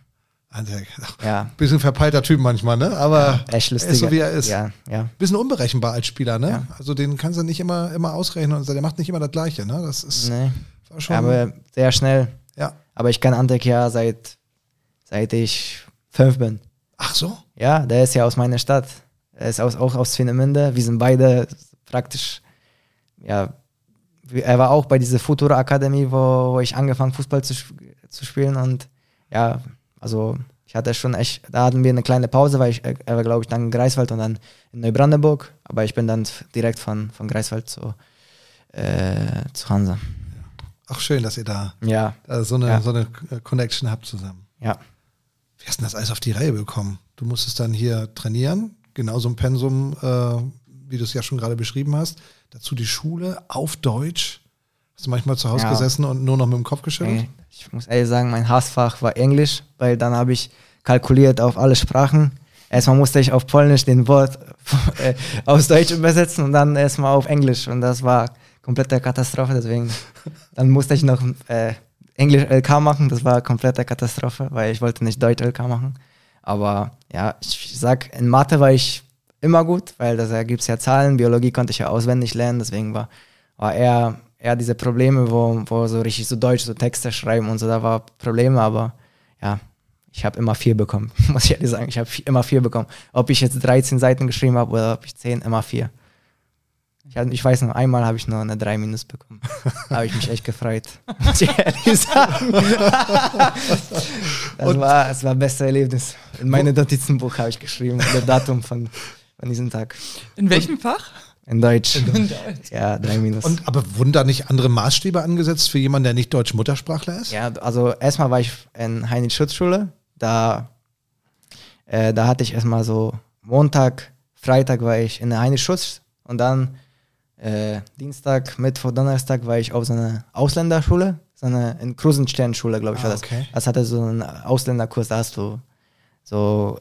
Ja. Bisschen verpeilter Typ manchmal, ne? Aber echt lustig. Er ist so, wie er ist. Ja. Bisschen unberechenbar als Spieler, ne? Ja. Also den kannst du nicht immer ausrechnen und der macht nicht immer das Gleiche, ne? Das ist schon. Aber sehr schnell. Ja. Aber ich kenne Antek ja seit ich 5 bin. Ach so? Ja, der ist ja aus meiner Stadt. Er ist auch aus Swinemünde. Wir sind beide praktisch, er war auch bei dieser Futura Akademie, wo ich angefangen Fußball zu spielen und ja, also ich hatte schon echt, da hatten wir eine kleine Pause, weil er war, glaube ich, dann in Greifswald und dann in Neubrandenburg, aber ich bin dann direkt von Greifswald zu Hansa. Ach schön, dass ihr da so Ja. eine Connection habt zusammen. Ja. Wie hast du das alles auf die Reihe bekommen? Du musstest dann hier trainieren, genauso ein Pensum, wie du es ja schon gerade beschrieben hast. Dazu die Schule auf Deutsch. Hast du manchmal zu Hause gesessen und nur noch mit dem Kopf geschüttelt? Okay. Ich muss ehrlich sagen, mein Hassfach war Englisch, weil dann habe ich kalkuliert auf alle Sprachen. Erstmal musste ich auf Polnisch den Wort aus Deutsch übersetzen und dann erstmal auf Englisch. Und das war komplette Katastrophe, deswegen dann musste ich noch Englisch LK machen. Das war komplette Katastrophe, weil ich wollte nicht Deutsch LK machen. Aber ja, ich sag, in Mathe war ich immer gut, weil da gibt es ja Zahlen, Biologie konnte ich ja auswendig lernen, deswegen war eher diese Probleme, wo so richtig so Deutsch, so Texte schreiben und so, da war Probleme, aber ja, ich habe immer 4 bekommen, muss ich ehrlich sagen, ich habe immer 4 bekommen. Ob ich jetzt 13 Seiten geschrieben habe oder ob ich 10, immer 4. Ich weiß noch, einmal habe ich nur eine 3- bekommen. Da habe ich mich echt gefreut. Muss ich ehrlich sagen. Das war das beste Erlebnis. In meinem Notizenbuch habe ich geschrieben, das Datum von diesem Tag. In welchem Fach? In Deutsch. Ja, 3-. Aber wurden da nicht andere Maßstäbe angesetzt für jemanden, der nicht Deutsch-Muttersprachler ist? Ja, also erstmal war ich in Heinrich-Schütz-Schule. Da hatte ich erstmal so Montag, Freitag war ich in der Heinrich-Schütz und dann Dienstag, Mittwoch, Donnerstag war ich auf so einer Ausländerschule, in Krusensternschule, glaube ich, war das. Okay. Das hatte so einen Ausländerkurs, da hast du so,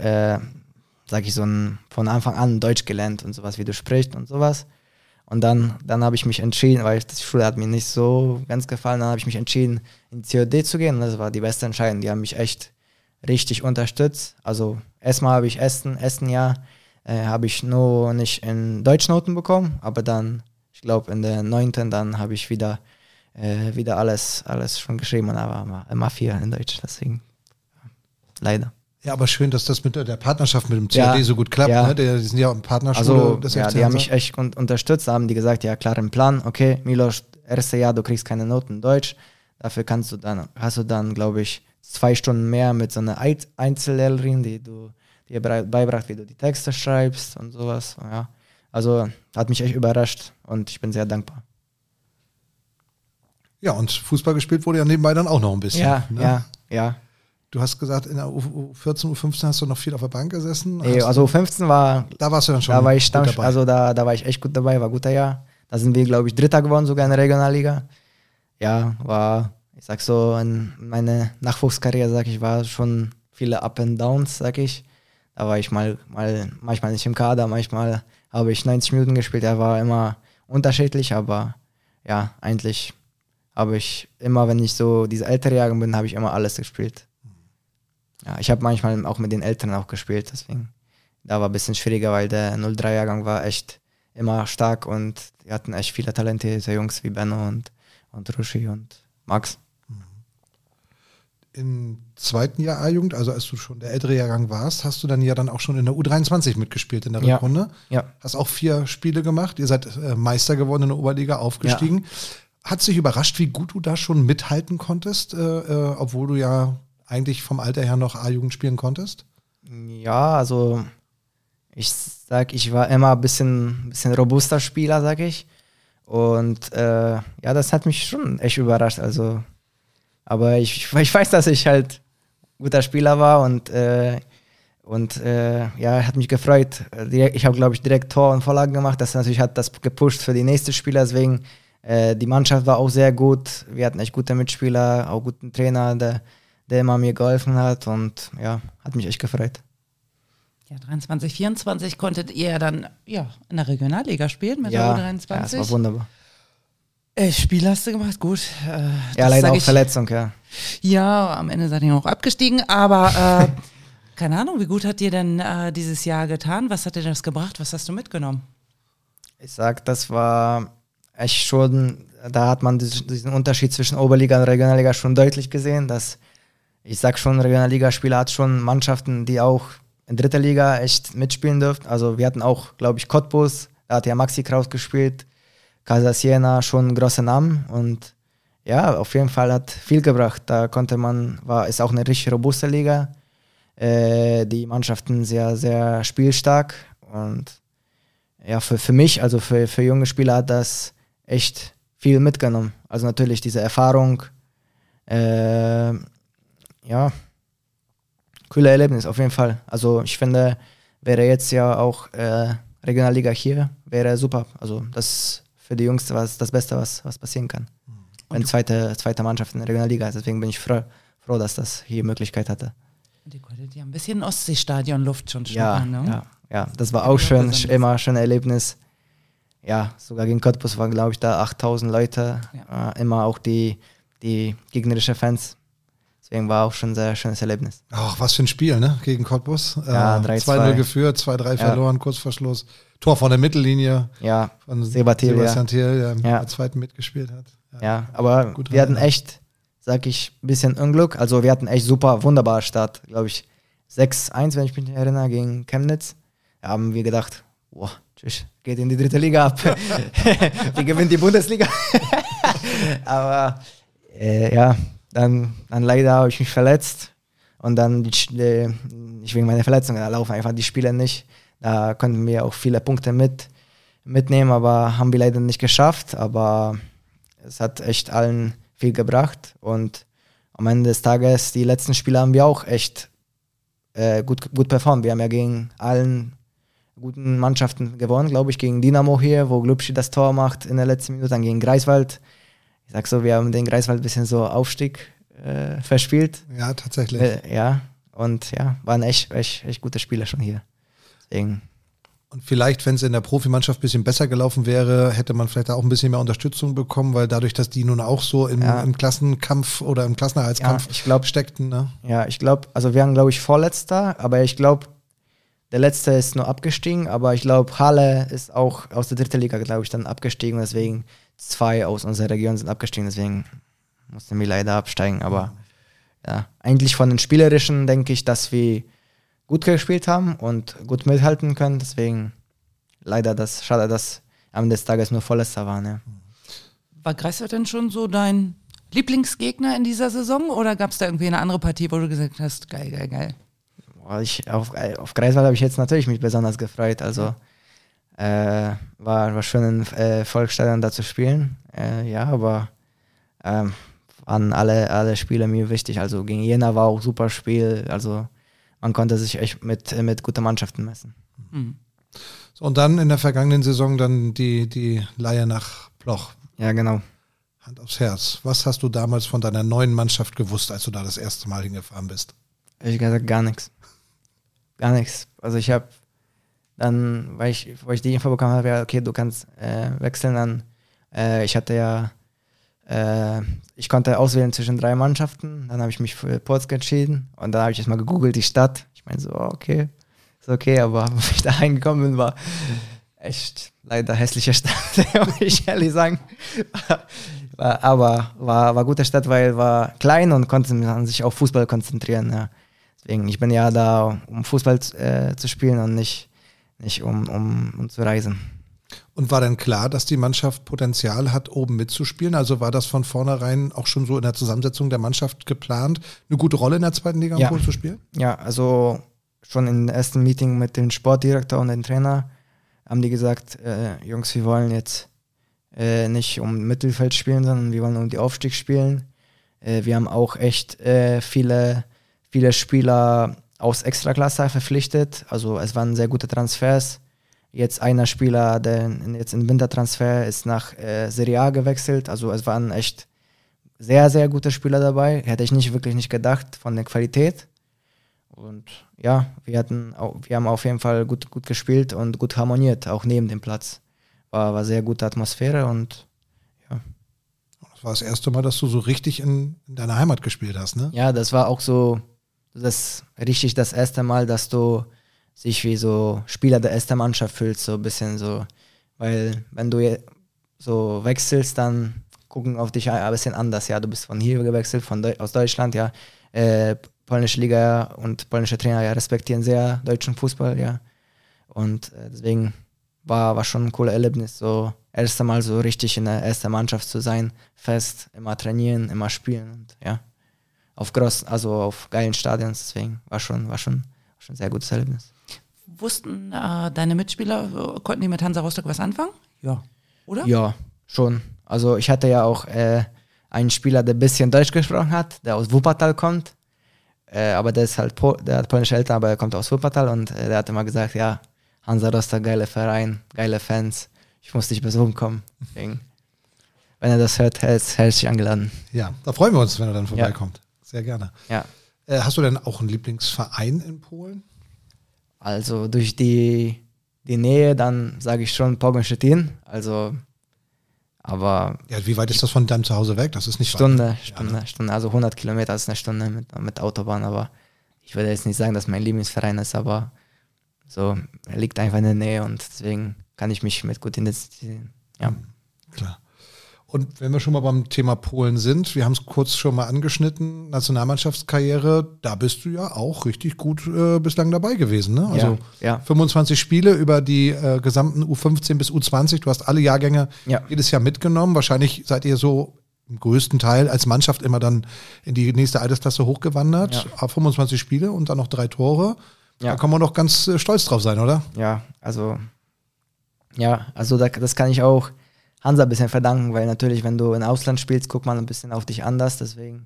von Anfang an Deutsch gelernt und sowas, wie du sprichst und sowas. Und dann habe ich mich entschieden, weil die Schule hat mir nicht so ganz gefallen, dann habe ich mich entschieden, in die COD zu gehen und das war die beste Entscheidung. Die haben mich echt richtig unterstützt. Also erstmal habe ich ersten Jahr habe ich nur nicht in Deutschnoten bekommen, aber dann, ich glaube in der 9. dann habe ich wieder alles schon geschrieben und da war immer 4 in Deutsch, deswegen leider. Ja, aber schön, dass das mit der Partnerschaft mit dem CAD so gut klappt. Ja. Ne? Die sind ja auch in Partnerschule. Also, des ja, FC die haben Hansa. mich echt unterstützt, da haben die gesagt, ja, klaren Plan, okay, Milos, erstes Jahr, du kriegst keine Noten in Deutsch, dafür hast du dann, glaube ich, 2 Stunden mehr mit so einer Einzellehrerin, die dir beibracht, wie du die Texte schreibst und sowas. Ja. Also hat mich echt überrascht und ich bin sehr dankbar. Ja, und Fußball gespielt wurde ja nebenbei dann auch noch ein bisschen. Ja, ne? ja. Du hast gesagt, in der U14, U15 hast du noch viel auf der Bank gesessen. Also U15 war, Da warst du dann schon da war ich gut dabei. also da war ich echt gut dabei, war ein guter Jahr. Da sind wir, glaube ich, Dritter geworden, sogar in der Regionalliga. Ja, ich sag so, in meiner Nachwuchskarriere, war schon viele Up and Downs, sag ich. Da war ich manchmal nicht im Kader, manchmal habe ich 90 Minuten gespielt. Er war immer unterschiedlich, aber ja, eigentlich habe ich immer, wenn ich so diese ältere Jahrgang bin, habe ich immer alles gespielt. Ja, ich habe manchmal auch mit den Älteren auch gespielt, deswegen da war ein bisschen schwieriger, weil der 03-Jahrgang war echt immer stark und die hatten echt viele talentierte Jungs wie Benno und Ruschi und Max. Im zweiten Jahr A-Jugend, also als du schon der ältere Jahrgang warst, hast du dann ja dann auch schon in der U23 mitgespielt in der Ja. Rückrunde. Ja. Hast auch 4 Spiele gemacht. Ihr seid Meister geworden in der Oberliga, aufgestiegen. Hat sich überrascht, wie gut du da schon mithalten konntest, obwohl du ja eigentlich vom Alter her noch A-Jugend spielen konntest? Ja, also ich war immer ein bisschen robuster Spieler, sag ich. Und ja, das hat mich schon echt überrascht. Also, aber ich weiß, dass ich halt guter Spieler war und ja, hat mich gefreut. Ich habe, glaube ich, direkt Tor und Vorlagen gemacht. Das natürlich hat das gepusht für die nächsten Spieler. Deswegen, die Mannschaft war auch sehr gut. Wir hatten echt gute Mitspieler, auch guten Trainer, der immer mir geholfen hat und ja, hat mich echt gefreut. Ja, 23, 24 konntet ihr dann in der Regionalliga spielen mit Ja, der U23. ja, das war wunderbar. Spiel hast du gemacht, gut. Ja, leider auch Verletzung, ja. Ja, am Ende seid ihr noch abgestiegen, aber keine Ahnung, wie gut hat dir denn dieses Jahr getan? Was hat dir das gebracht? Was hast du mitgenommen? Ich sag, das war echt schon, da hat man diesen Unterschied zwischen Oberliga und Regionalliga schon deutlich gesehen, dass ich sag schon, Regionalliga-Spieler hat schon Mannschaften, die auch in dritter Liga echt mitspielen dürfen. Also wir hatten auch, glaube ich, Cottbus, da hat ja Maxi Kraus gespielt, Casa Siena, schon große Namen und ja, auf jeden Fall hat viel gebracht. Da ist auch eine richtig robuste Liga. Die Mannschaften sehr, sehr spielstark und ja, für mich, also für junge Spieler hat das echt viel mitgenommen. Also natürlich diese Erfahrung, ja, cooles Erlebnis auf jeden Fall. Also ich finde, wäre jetzt ja auch Regionalliga hier, wäre super. Also das ist für die Jungs das Beste, was passieren kann. Wenn zweite Mannschaft in der Regionalliga ist. Deswegen bin ich froh, dass das hier Möglichkeit hatte. Die konntet ja ein bisschen Ostseestadion-Luft schon Ja, schnuppern, ne? ja, das war auch schön, immer ein schönes Erlebnis. Ja, sogar gegen Cottbus waren, glaube ich, da 8000 Leute. Ja. Immer auch die gegnerischen Fans. Deswegen war auch schon ein sehr schönes Erlebnis. Ach, was für ein Spiel, ne? Gegen Cottbus. Ja, 3-2. 2-0 geführt, 2-3 verloren, kurz vor Schluss. Tor von der Mittellinie. Ja, Von Sebastian Thiel, der Ja. im zweiten mitgespielt hat. Ja, aber Gut wir hatten dran, echt, sag ich, ein bisschen Unglück. Also wir hatten echt wunderbar Start. Glaube ich 6-1, wenn ich mich nicht erinnere, gegen Chemnitz. Da haben wir gedacht, wow, tschüss, geht in die 3. Liga ab. Wir gewinnen die Bundesliga. Aber ja, dann leider habe ich mich verletzt und dann nicht wegen meiner Verletzung, da laufen einfach die Spiele nicht. Da konnten wir auch viele Punkte mitnehmen, aber haben wir leider nicht geschafft. Aber es hat echt allen viel gebracht und am Ende des Tages, die letzten Spiele haben wir auch echt gut performt. Wir haben ja gegen allen guten Mannschaften gewonnen, glaube ich, gegen Dynamo hier, wo Glubschi das Tor macht in der letzten Minute, dann gegen Greifswald. Ich sag so, wir haben den Greifswald ein bisschen so Aufstieg verspielt. Ja, tatsächlich. Ja, und ja, waren echt gute Spiele schon hier. Deswegen. Und vielleicht, wenn es in der Profimannschaft ein bisschen besser gelaufen wäre, hätte man vielleicht auch ein bisschen mehr Unterstützung bekommen, weil dadurch, dass die nun auch so im Klassenkampf oder im Klassenerhaltskampf steckten. Ne? Ja, ich glaube, also wir waren, glaube ich, Vorletzter, aber ich glaube, der Letzte ist nur abgestiegen, aber ich glaube, Halle ist auch aus der 3. Liga, glaube ich, dann abgestiegen. Deswegen 2 aus unserer Region sind abgestiegen, deswegen mussten wir leider absteigen. Aber ja, eigentlich von den Spielerischen denke ich, dass wir gut gespielt haben und gut mithalten können. Deswegen leider schade, dass am Ende des Tages nur Vorletzter waren. Ja. War Greifswald denn schon so dein Lieblingsgegner in dieser Saison oder gab es da irgendwie eine andere Partie, wo du gesagt hast, geil? Auf Greifswald habe ich jetzt natürlich mich besonders gefreut. Also war schön im Volksstadion da zu spielen. Ja, aber waren alle Spiele mir wichtig. Also gegen Jena war auch ein super Spiel. Also man konnte sich echt mit guten Mannschaften messen. Mhm. So, und dann in der vergangenen Saison dann die Leihe nach Bloch. Ja, genau. Hand aufs Herz. Was hast du damals von deiner neuen Mannschaft gewusst, als du da das erste Mal hingefahren bist? Ehrlich gesagt gar nichts. Gar nichts. Also ich habe dann, weil ich die Info bekommen habe, ja, okay, du kannst wechseln, dann ich konnte auswählen zwischen 3 Mannschaften, dann habe ich mich für Polsk entschieden und dann habe ich erstmal gegoogelt, die Stadt. Ich meine so, okay, ist okay, aber als ich da reingekommen bin, war echt leider hässliche Stadt, muss ich ehrlich sagen. Aber war eine gute Stadt, weil war klein und konnte man sich auf Fußball konzentrieren. Ja. Deswegen, ich bin ja da, um Fußball zu spielen und nicht um zu reisen. Und war dann klar, dass die Mannschaft Potenzial hat, oben mitzuspielen? Also war das von vornherein auch schon so in der Zusammensetzung der Mannschaft geplant, eine gute Rolle in der 2. Liga in Polen zu spielen? Ja, also schon im ersten Meeting mit dem Sportdirektor und dem Trainer haben die gesagt, Jungs, wir wollen jetzt nicht um Mittelfeld spielen, sondern wir wollen um die Aufstieg spielen. Wir haben auch echt viele Spieler aus Extraklasse verpflichtet. Also es waren sehr gute Transfers. Jetzt einer Spieler, der jetzt im Wintertransfer ist nach Serie A gewechselt. Also es waren echt sehr, sehr gute Spieler dabei. Hätte ich wirklich nicht gedacht von der Qualität. Und ja, wir haben auf jeden Fall gut gespielt und gut harmoniert, auch neben dem Platz. War sehr gute Atmosphäre und ja. Das war das erste Mal, dass du so richtig in deiner Heimat gespielt hast, ne? Ja, das war auch so das erste Mal, dass du sich wie so Spieler der ersten Mannschaft fühlst, so ein bisschen so. Weil wenn du so wechselst, dann gucken auf dich ein bisschen anders. Ja, du bist von hier gewechselt, aus Deutschland, ja. Polnische Liga und polnische Trainer respektieren sehr deutschen Fußball, ja. Und deswegen war schon ein cooles Erlebnis, so erste Mal so richtig in der ersten Mannschaft zu sein, fest, immer trainieren, immer spielen und ja. Auf geilen Stadions, deswegen war schon ein sehr gutes Erlebnis. Wussten deine Mitspieler, konnten die mit Hansa Rostock was anfangen? Ja. Oder? Ja, schon. Also ich hatte ja auch einen Spieler, der ein bisschen Deutsch gesprochen hat, der aus Wuppertal kommt. Aber der ist halt der hat polnische Eltern, aber er kommt aus Wuppertal und der hat immer gesagt, ja, Hansa Rostock, geiler Verein, geile Fans. Ich muss dich besuchen kommen. Deswegen, wenn er das hört, er ist herzlich eingeladen. Ja, da freuen wir uns, wenn er dann vorbeikommt. Ja. Sehr gerne. Ja. Hast du denn auch einen Lieblingsverein in Polen? Also durch die Nähe, dann sage ich schon Pogoń Szczecin. Also, aber... Ja, wie weit ist das von deinem Zuhause weg? Das ist nicht Stunde. Also 100 Kilometer ist eine Stunde mit Autobahn. Aber ich würde jetzt nicht sagen, dass mein Lieblingsverein ist, aber so, er liegt einfach in der Nähe und deswegen kann ich mich mit gut identifizieren. Ja. Klar. Und wenn wir schon mal beim Thema Polen sind, wir haben es kurz schon mal angeschnitten, Nationalmannschaftskarriere, da bist du ja auch richtig gut bislang dabei gewesen. Ne? Also Ja. 25 Spiele über die gesamten U15 bis U20, du hast alle Jahrgänge jedes Jahr mitgenommen. Wahrscheinlich seid ihr so im größten Teil als Mannschaft immer dann in die nächste Altersklasse hochgewandert. 25 Spiele und dann noch 3 Tore. Ja. Da kann man doch ganz stolz drauf sein, oder? Also das kann ich auch Hansa ein bisschen verdanken, weil natürlich, wenn du im Ausland spielst, guckt man ein bisschen auf dich anders, deswegen,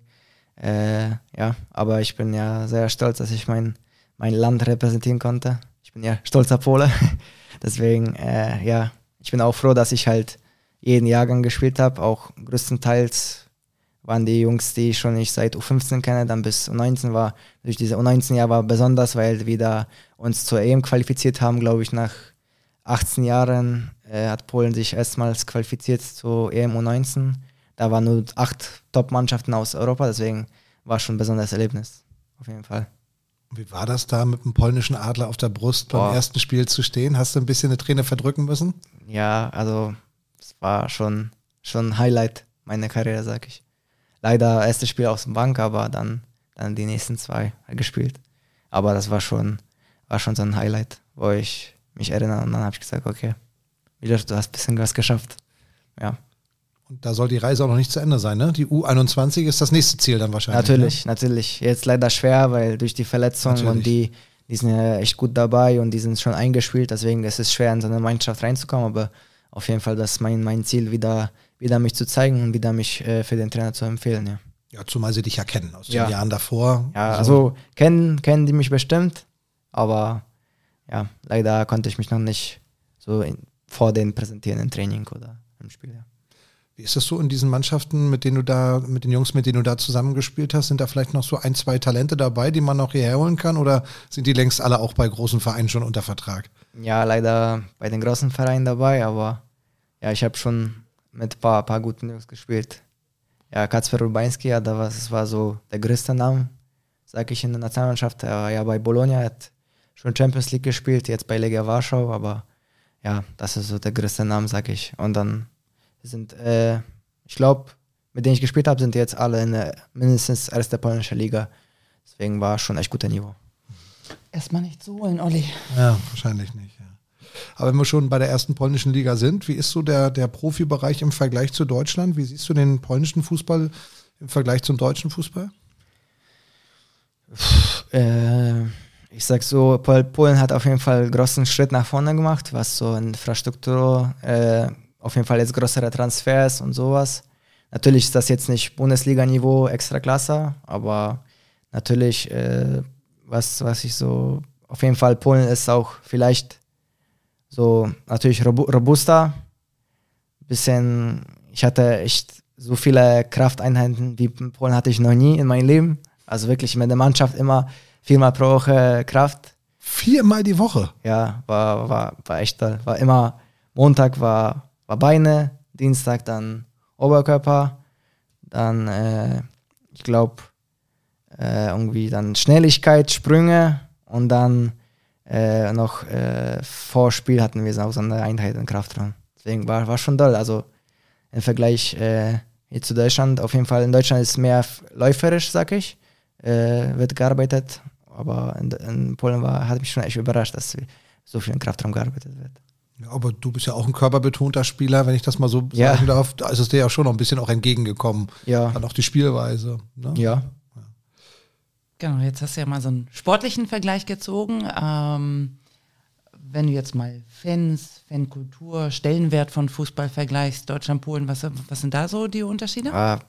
aber ich bin ja sehr stolz, dass ich mein Land repräsentieren konnte. Ich bin ja stolzer Pole, deswegen, ich bin auch froh, dass ich halt jeden Jahrgang gespielt habe, auch größtenteils waren die Jungs, die ich schon seit U15 kenne, dann bis U19 war. Durch diese U19-Jahr war besonders, weil wir da uns zur EM qualifiziert haben, glaube ich, nach 18 Jahren hat Polen sich erstmals qualifiziert zur EM U19. Da waren nur 8 Top-Mannschaften aus Europa, deswegen war schon ein besonderes Erlebnis, auf jeden Fall. Wie war das da mit dem polnischen Adler auf der Brust beim ersten Spiel zu stehen? Hast du ein bisschen eine Träne verdrücken müssen? Ja, also es war schon ein Highlight meiner Karriere, sag ich. Leider erstes Spiel aus dem Bank, aber dann die nächsten 2 gespielt. Aber das war schon so ein Highlight, wo ich mich erinnere und dann habe ich gesagt, okay, du hast ein bisschen was geschafft. Ja. Und da soll die Reise auch noch nicht zu Ende sein, ne? Die U21 ist das nächste Ziel dann wahrscheinlich. Natürlich. Jetzt leider schwer, weil durch die Verletzung und die sind ja echt gut dabei und die sind schon eingespielt, deswegen ist es schwer, in so eine Mannschaft reinzukommen, aber auf jeden Fall, das ist mein Ziel, wieder mich zu zeigen und wieder mich für den Trainer zu empfehlen, ja. Ja, zumal sie dich ja kennen aus den Jahren davor. Ja, also kennen die mich bestimmt, aber ja, leider konnte ich mich noch nicht so vor denen präsentieren im Training oder im Spiel, ja. Wie ist das so in diesen Mannschaften, mit den Jungs, mit denen du da zusammengespielt hast? Sind da vielleicht noch so 1, 2 Talente dabei, die man noch hierher holen kann? Oder sind die längst alle auch bei großen Vereinen schon unter Vertrag? Ja, leider bei den großen Vereinen dabei, aber ja, ich habe schon mit ein paar guten Jungs gespielt. Ja, Kacper Urbański, das war so der größte Name, sage ich, in der Nationalmannschaft. Er war ja bei Bologna, hat schon Champions League gespielt, jetzt bei Legia Warschau, aber ja, das ist so der größte Name, sage ich. Und dann sind, ich glaube, mit denen ich gespielt habe, sind jetzt alle in der mindestens erste polnische Liga. Deswegen war schon echt guter Niveau. Erstmal nicht zu holen, Olli. Ja, wahrscheinlich nicht, ja. Aber wenn wir schon bei der ersten polnischen Liga sind, wie ist so der Profibereich im Vergleich zu Deutschland? Wie siehst du den polnischen Fußball im Vergleich zum deutschen Fußball? Ich sag so, Polen hat auf jeden Fall einen großen Schritt nach vorne gemacht, was so Infrastruktur, auf jeden Fall jetzt größere Transfers und sowas. Natürlich ist das jetzt nicht Bundesliga-Niveau, Extraklasse, aber natürlich, was ich so, auf jeden Fall Polen ist auch vielleicht so natürlich robuster. Bisschen, ich hatte echt so viele Krafteinheiten wie in Polen hatte ich noch nie in meinem Leben. Also wirklich mit der Mannschaft immer 4-mal pro Woche Kraft. 4-mal die Woche? Ja, war echt toll. War immer, Montag war Beine, Dienstag dann Oberkörper, dann ich glaube irgendwie dann Schnelligkeit, Sprünge und dann noch vor Spiel hatten wir auch so eine Einheit im Kraftraum. Deswegen war schon toll. Also im Vergleich hier zu Deutschland, auf jeden Fall in Deutschland ist mehr läuferisch, sag ich, wird gearbeitet. Aber in Polen hat mich schon echt überrascht, dass so viel im Kraftraum gearbeitet wird. Ja, aber du bist ja auch ein körperbetonter Spieler, wenn ich das mal so sagen darf. Da ist es dir ja schon noch ein bisschen auch entgegengekommen. Ja. Dann auch die Spielweise. Ne? Ja. Genau, jetzt hast du ja mal so einen sportlichen Vergleich gezogen. Wenn du jetzt mal Fans, Fankultur, Stellenwert von Fußball vergleichst, Deutschland, Polen, was sind da so die Unterschiede?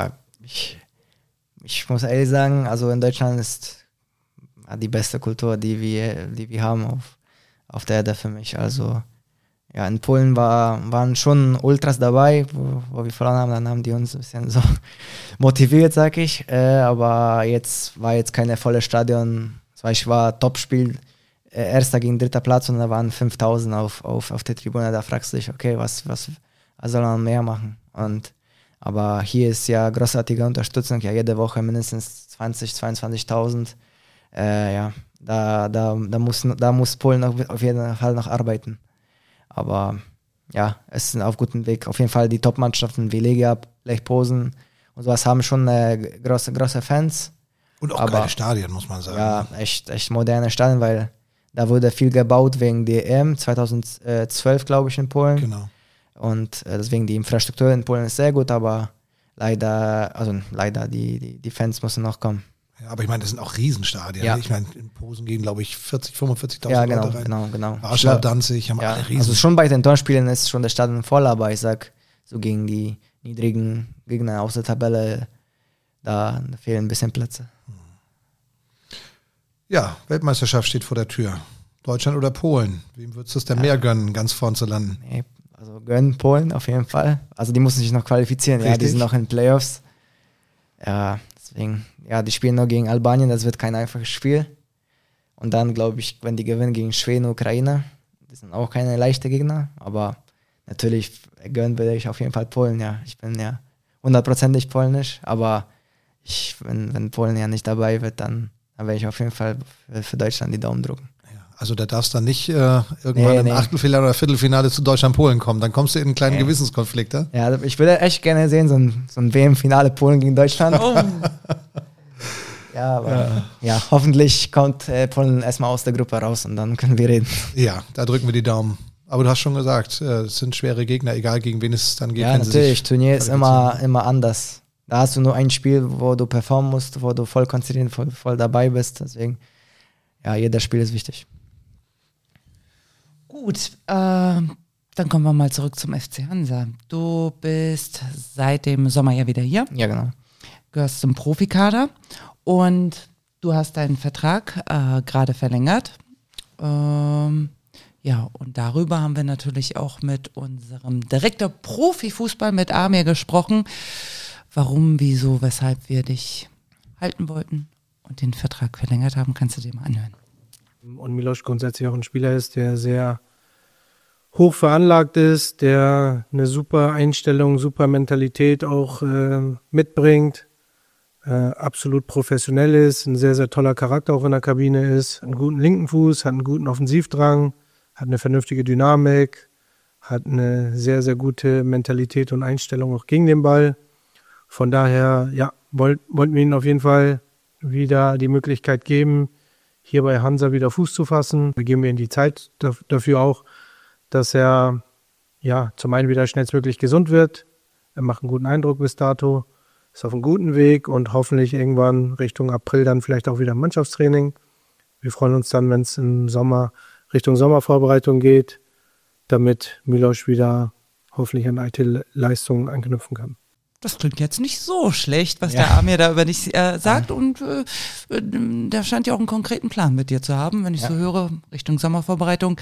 Ich muss ehrlich sagen, also in Deutschland ist die beste Kultur, die wir haben auf der Erde für mich. Also ja, in Polen waren schon Ultras dabei, wo wir verloren haben, dann haben die uns ein bisschen so motiviert, sag ich. Aber war jetzt keine volle Stadion. Ich war Topspiel, erster gegen dritter Platz und da waren 5000 auf der Tribüne. Da fragst du dich, okay, was soll man mehr machen? Aber hier ist ja großartige Unterstützung, ja jede Woche mindestens 20.000, 22.000. Ja, da muss Polen auf jeden Fall noch arbeiten. Aber ja, es sind auf gutem Weg. Auf jeden Fall die Top-Mannschaften wie Legia, Lech Posen und sowas haben schon große Fans. Und auch geile Stadien, muss man sagen. Ja, echt moderne Stadien, weil da wurde viel gebaut wegen der EM 2012, glaube ich, in Polen. Genau. Und deswegen die Infrastruktur in Polen ist sehr gut, aber leider, die Fans müssen noch kommen. Ja, aber ich meine, das sind auch Riesenstadien. Ja. Ich meine, in Posen gehen, glaube ich, 45.000 Leute rein. Genau. Warschau, Danzig haben alle Riesen. Also schon bei den Turnspielen ist schon das Stadion voll, aber ich sag, so gegen die niedrigen Gegner aus der Tabelle, da fehlen ein bisschen Plätze. Ja, Weltmeisterschaft steht vor der Tür. Deutschland oder Polen? Wem würdest du es denn mehr gönnen, ganz vorn zu landen? Nee, also gönnen Polen auf jeden Fall. Also die müssen sich noch qualifizieren. Richtig. Ja, die sind noch in Playoffs. Ja, deswegen, ja, die spielen noch gegen Albanien, das wird kein einfaches Spiel. Und dann, glaube ich, wenn die gewinnen gegen Schweden und Ukraine, das sind auch keine leichten Gegner, aber natürlich gönnen würde ich auf jeden Fall Polen, ja. Ich bin ja 100%ig polnisch, aber wenn Polen ja nicht dabei wird, dann werde ich auf jeden Fall für Deutschland die Daumen drücken. Ja, also da darfst dann nicht irgendwann im Achtelfinale oder Viertelfinale zu Deutschland-Polen kommen, dann kommst du in einen kleinen Gewissenskonflikt, ja? Ja, ich würde echt gerne sehen, so ein WM-Finale Polen gegen Deutschland. Oh. Ja, aber ja, hoffentlich kommt Polen erstmal aus der Gruppe raus und dann können wir reden. Ja, da drücken wir die Daumen. Aber du hast schon gesagt, es sind schwere Gegner, egal gegen wen es dann geht. Ja, natürlich, Turnier ist immer anders. Da hast du nur ein Spiel, wo du performen musst, wo du voll konzentriert, voll dabei bist. Deswegen, ja, jedes Spiel ist wichtig. Gut, dann kommen wir mal zurück zum FC Hansa. Du bist seit dem Sommer ja wieder hier. Ja, genau. Gehörst zum Profikader und du hast deinen Vertrag gerade verlängert. Ja, und darüber haben wir natürlich auch mit unserem Direktor Profifußball, mit Amir, gesprochen. Warum, wieso, weshalb wir dich halten wollten und den Vertrag verlängert haben, kannst du dir mal anhören. Und Milos grundsätzlich auch ein Spieler ist, der sehr hoch veranlagt ist, der eine super Einstellung, super Mentalität auch mitbringt, absolut professionell ist, ein sehr, sehr toller Charakter auch in der Kabine ist, einen guten linken Fuß, hat einen guten Offensivdrang, hat eine vernünftige Dynamik, hat eine sehr, sehr gute Mentalität und Einstellung auch gegen den Ball. Von daher, ja, wollten wir ihm auf jeden Fall wieder die Möglichkeit geben, hier bei Hansa wieder Fuß zu fassen. Wir geben ihm die Zeit dafür auch, dass er ja zum einen wieder schnellstmöglich gesund wird. Er macht einen guten Eindruck bis dato, ist auf einem guten Weg und hoffentlich irgendwann Richtung April dann vielleicht auch wieder Mannschaftstraining. Wir freuen uns dann, wenn es im Sommer Richtung Sommervorbereitung geht, damit Milos wieder hoffentlich an alte Leistungen anknüpfen kann. Das klingt jetzt nicht so schlecht, was der Amir da über dich sagt. Und der scheint ja auch einen konkreten Plan mit dir zu haben, wenn ich so höre, Richtung Sommervorbereitung.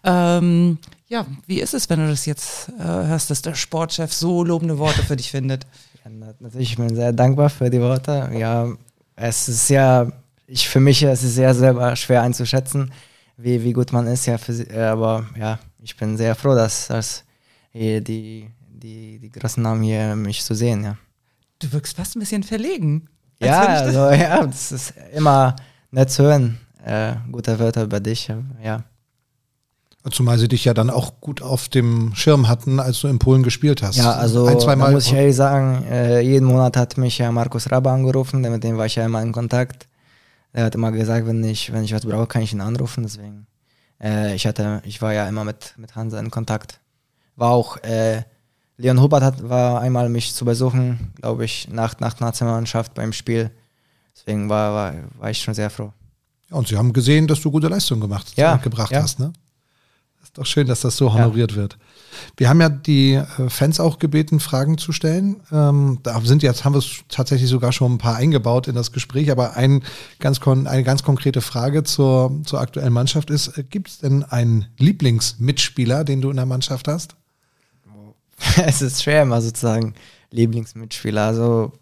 Ja, wie ist es, wenn du das jetzt hörst, dass der Sportchef so lobende Worte für dich findet? Ja, natürlich, ich bin sehr dankbar für die Worte. Ja, es ist ja, für mich ist es sehr, sehr schwer einzuschätzen, wie gut man ist. Ja, aber ja, ich bin sehr froh, dass hier die großen Namen hier mich zu sehen, ja. Du wirkst fast ein bisschen verlegen. Ja, also, ja, das ist immer nett zu hören. Gute Wörter über dich, ja. Zumal sie dich ja dann auch gut auf dem Schirm hatten, als du in Polen gespielt hast. Ja, also da muss ich ehrlich sagen, jeden Monat hat mich ja Markus Raba angerufen, mit dem war ich ja immer in Kontakt. Er hat immer gesagt, wenn ich was brauche, kann ich ihn anrufen, deswegen. Ich war ja immer mit Hansa in Kontakt. War auch Leon Hubert war einmal mich zu besuchen, glaube ich, nach Nationalmannschaft beim Spiel. Deswegen war ich schon sehr froh. Ja, und sie haben gesehen, dass du gute Leistungen gebracht hast, ne? Das ist doch schön, dass das so honoriert wird. Wir haben ja die Fans auch gebeten, Fragen zu stellen. Haben wir es tatsächlich sogar schon ein paar eingebaut in das Gespräch, aber eine ganz konkrete Frage zur aktuellen Mannschaft ist, gibt es denn einen Lieblingsmitspieler, den du in der Mannschaft hast? Es ist schwer, mal sozusagen Lieblingsmitspieler. Also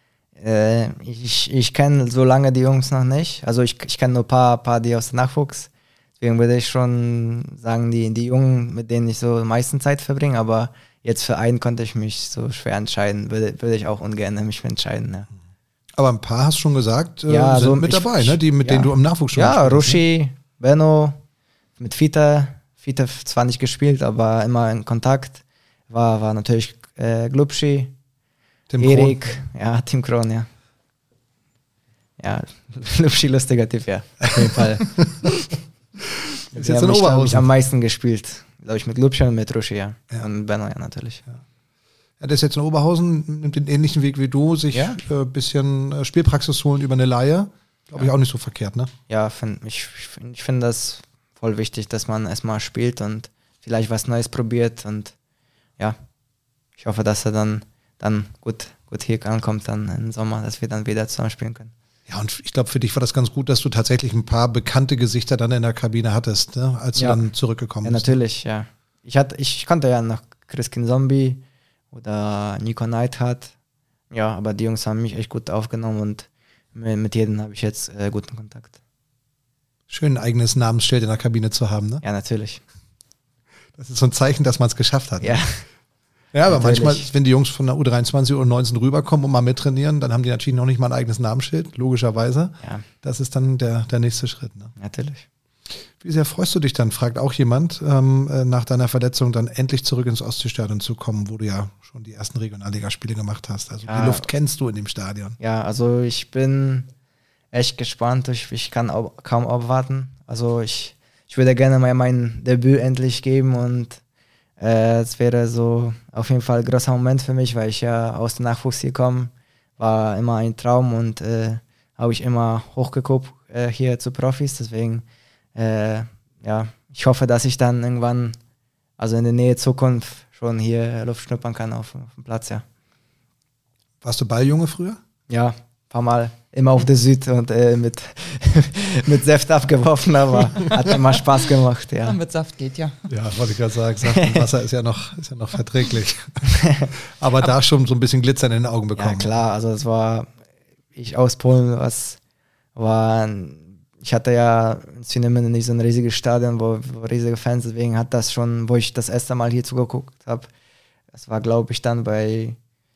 ich kenne so lange die Jungs noch nicht. Also ich kenne nur ein paar die aus dem Nachwuchs. Deswegen würde ich schon sagen, die Jungen, mit denen ich so am meisten Zeit verbringe. Aber jetzt für einen konnte ich mich so schwer entscheiden. Würde ich auch ungern mich entscheiden. Ja. Aber ein paar hast du schon gesagt, sind so mit dabei, ne? Die, mit denen du im Nachwuchs schon ja, Ruschi, Benno, mit Fita Fitev zwar nicht gespielt, aber immer in Kontakt. War natürlich Glubschi, Tim Erik, Krohn. ja, Tim Krohn, ja. Ja, Glubschi, lustiger Typ, ja, auf jeden Fall. Ist Die jetzt haben in mich, glaub ich, Oberhausen. am meisten gespielt. Glaube ich, mit Glubschi und mit Ruschi, ja. Ja. Und Benno, ja, natürlich. Ja, der ist jetzt in Oberhausen, nimmt den ähnlichen Weg wie du, sich Ja. ein bisschen Spielpraxis holen über eine Leihe. Glaube ich auch nicht so verkehrt, ne? Ja, ich finde das voll wichtig, dass man erstmal spielt und vielleicht was Neues probiert. Und ja, ich hoffe, dass er dann gut hier ankommt dann im Sommer, dass wir dann wieder zusammen spielen können. Ja, und ich glaube, für dich war das ganz gut, dass du tatsächlich ein paar bekannte Gesichter dann in der Kabine hattest, ne? Als du Ja. dann zurückgekommen Ja, bist. natürlich, ja. Ich kannte ja noch Chriskin Zombie oder Nico Neidhardt. Ja, aber die Jungs haben mich echt gut aufgenommen und mit jedem habe ich jetzt guten Kontakt. Schön, ein eigenes Namensschild in der Kabine zu haben, ne? Ja, natürlich. Das ist so ein Zeichen, dass man es geschafft hat. Ne? Ja, Ja, aber Natürlich. manchmal, wenn die Jungs von der U23, U19 rüberkommen und mal mittrainieren, dann haben die natürlich noch nicht mal ein eigenes Namensschild, logischerweise. ja, Das ist dann der nächste Schritt. Ne? natürlich. Wie sehr freust du dich dann, fragt auch jemand, nach deiner Verletzung dann endlich zurück ins Ostseestadion zu kommen, wo du ja schon die ersten Regionalligaspiele gemacht hast. Also Ja. die Luft kennst du in dem Stadion. Ja, also ich bin echt gespannt. Ich kann kaum abwarten. Also ich würde gerne mal mein Debüt endlich geben und es wäre so auf jeden Fall ein großer Moment für mich, weil ich ja aus dem Nachwuchs hier komme. War immer ein Traum und habe ich immer hochgeguckt hier zu Profis. Deswegen, ja, ich hoffe, dass ich dann irgendwann, also in der Nähe Zukunft, schon hier Luft schnuppern kann auf dem Platz, ja. Warst du Balljunge früher? Ja, ein paar Mal immer auf der Süd und mit Säfte abgeworfen, aber hat immer Spaß gemacht, ja. Mit Saft geht ja. Ja, wollte ich gerade sagen. Saft und Wasser ist ja noch verträglich. Aber da schon so ein bisschen Glitzern in den Augen Ja, bekommen. klar, also es war, ich aus Polen, ich hatte ja in Swinemünde nicht so ein riesiges Stadion, wo riesige Fans, deswegen hat das schon, wo ich das erste Mal hier zugeguckt habe, das war, glaube ich, dann bei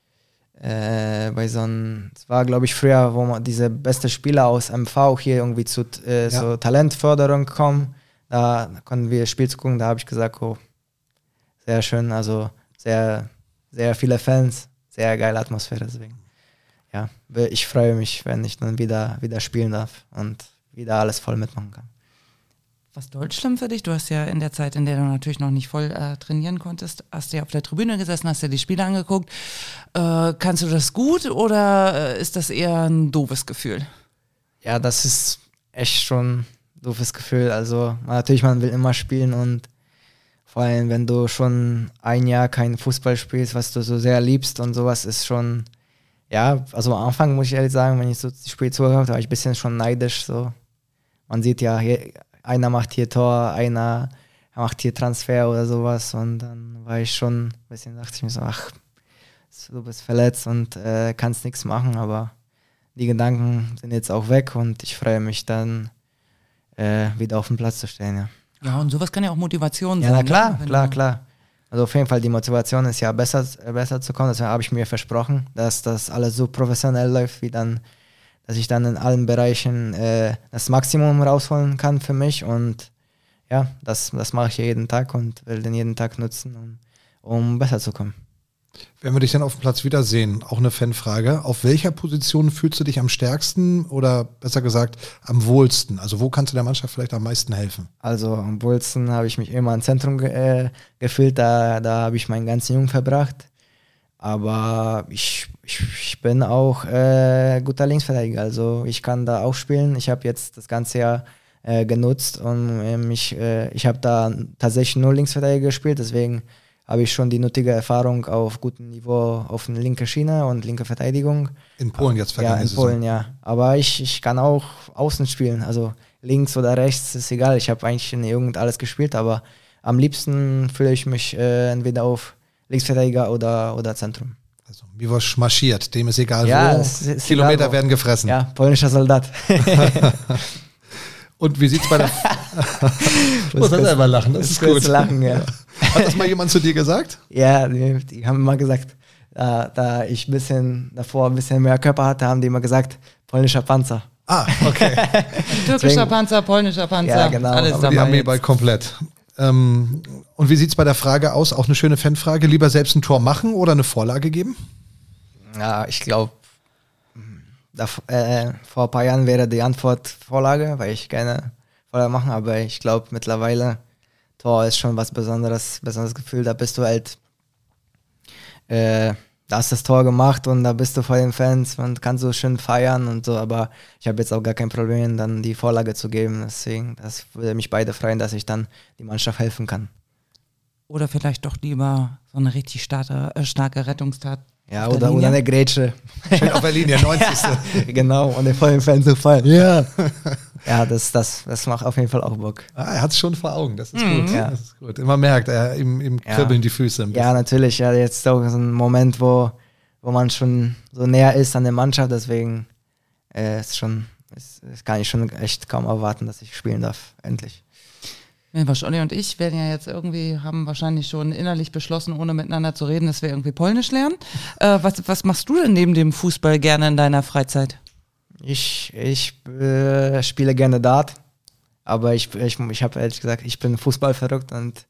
es war, glaube ich, früher, wo man diese beste Spieler aus MV hier irgendwie zu so Talentförderung kommen, da konnten wir Spiel zu gucken, da habe ich gesagt, oh, sehr schön, also sehr, sehr viele Fans, sehr geile Atmosphäre, deswegen. Ja, ich freue mich, wenn ich dann wieder spielen darf und wieder alles voll mitmachen kann. Was Deutschland für dich? Du hast ja in der Zeit, in der du natürlich noch nicht voll trainieren konntest, hast du ja auf der Tribüne gesessen, hast dir die Spiele angeguckt. Kannst du das gut oder ist das eher ein doofes Gefühl? Ja, das ist echt schon ein doofes Gefühl. Also natürlich, man will immer spielen und vor allem, wenn du schon ein Jahr kein Fußball spielst, was du so sehr liebst und sowas, ist schon, ja, also am Anfang muss ich ehrlich sagen, wenn ich so das Spiel zugehört habe, war ich ein bisschen schon neidisch. So. Man sieht ja, hier, einer macht hier Tor, einer macht hier Transfer oder sowas und dann war ich schon ein bisschen, dachte ich mir so, ach, du bist verletzt und kannst nichts machen, aber die Gedanken sind jetzt auch weg und ich freue mich dann wieder auf dem Platz zu stehen, ja. Ja, und sowas kann ja auch Motivation Ja, sein. na klar, ne? Wenn klar, du- klar. Also auf jeden Fall, die Motivation ist ja besser zu kommen, deswegen habe ich mir versprochen, dass das alles so professionell läuft, dass ich dann in allen Bereichen das Maximum rausholen kann für mich und ja, das mache ich jeden Tag und will den jeden Tag nutzen, um besser zu kommen. Wenn wir dich dann auf dem Platz wiedersehen, auch eine Fanfrage. Auf welcher Position fühlst du dich am stärksten oder besser gesagt am wohlsten? Also wo kannst du der Mannschaft vielleicht am meisten helfen? Also am wohlsten habe ich mich immer im Zentrum gefühlt, da habe ich meinen ganzen Jungen verbracht. Aber ich bin auch guter Linksverteidiger, also ich kann da auch spielen. Ich habe jetzt das ganze Jahr genutzt und ich habe da tatsächlich nur Linksverteidiger gespielt, deswegen habe ich schon die nötige Erfahrung auf gutem Niveau auf eine linke Schiene und linke Verteidigung. In Polen jetzt Ja, vergangene in Saison. Polen, ja. Aber ich kann auch außen spielen, also links oder rechts ist egal. Ich habe eigentlich in der Jugend alles gespielt, aber am liebsten fühle ich mich entweder auf Linksverteidiger oder Zentrum. Also Miłosz marschiert, dem ist egal Ja, wo. es ist Kilometer egal wo. werden gefressen. Ja, polnischer Soldat. Und wie sieht's bei der... Muss er selber lachen, das ist gut. Lachen, ja. Hat das mal jemand zu dir gesagt? Ja, die haben immer gesagt, da ich davor ein bisschen mehr Körper hatte, haben die immer gesagt, polnischer Panzer. Ah, okay. Türkischer Deswegen- Panzer, polnischer Panzer, Ja, genau. alles Aber die dabei Armee jetzt. bald komplett. Und wie sieht es bei der Frage aus? Auch eine schöne Fanfrage. Lieber selbst ein Tor machen oder eine Vorlage geben? Ja, ich glaube, vor ein paar Jahren wäre die Antwort Vorlage, weil ich gerne Vorlage machen, aber ich glaube mittlerweile Tor ist schon was besonderes Gefühl. Da bist du halt, da hast das Tor gemacht und da bist du vor den Fans und kannst so schön feiern und so, aber ich habe jetzt auch gar kein Problem, dann die Vorlage zu geben. Deswegen, das würde mich beide freuen, dass ich dann die Mannschaft helfen kann. Oder vielleicht doch lieber so eine richtig starke Rettungstat. Ja, oder eine Grätsche. Schön auf der Linie, 90. Genau, und den vollen Fans zu fallen. Ja. Ja, das macht auf jeden Fall auch Bock. Er hat es schon vor Augen, das ist gut. Ja. Das ist gut. Man merkt, ihm kribbeln die Füße ein bisschen. Ja, natürlich. Ja, jetzt auch so ein Moment, wo man schon so näher ist an der Mannschaft, deswegen das kann ich schon echt kaum erwarten, dass ich spielen darf, endlich. Olli und ich haben wahrscheinlich schon innerlich beschlossen, ohne miteinander zu reden, dass wir irgendwie Polnisch lernen. Was machst du denn neben dem Fußball gerne in deiner Freizeit? Ich spiele gerne Dart, aber ich habe ehrlich gesagt, ich bin Fußball verrückt und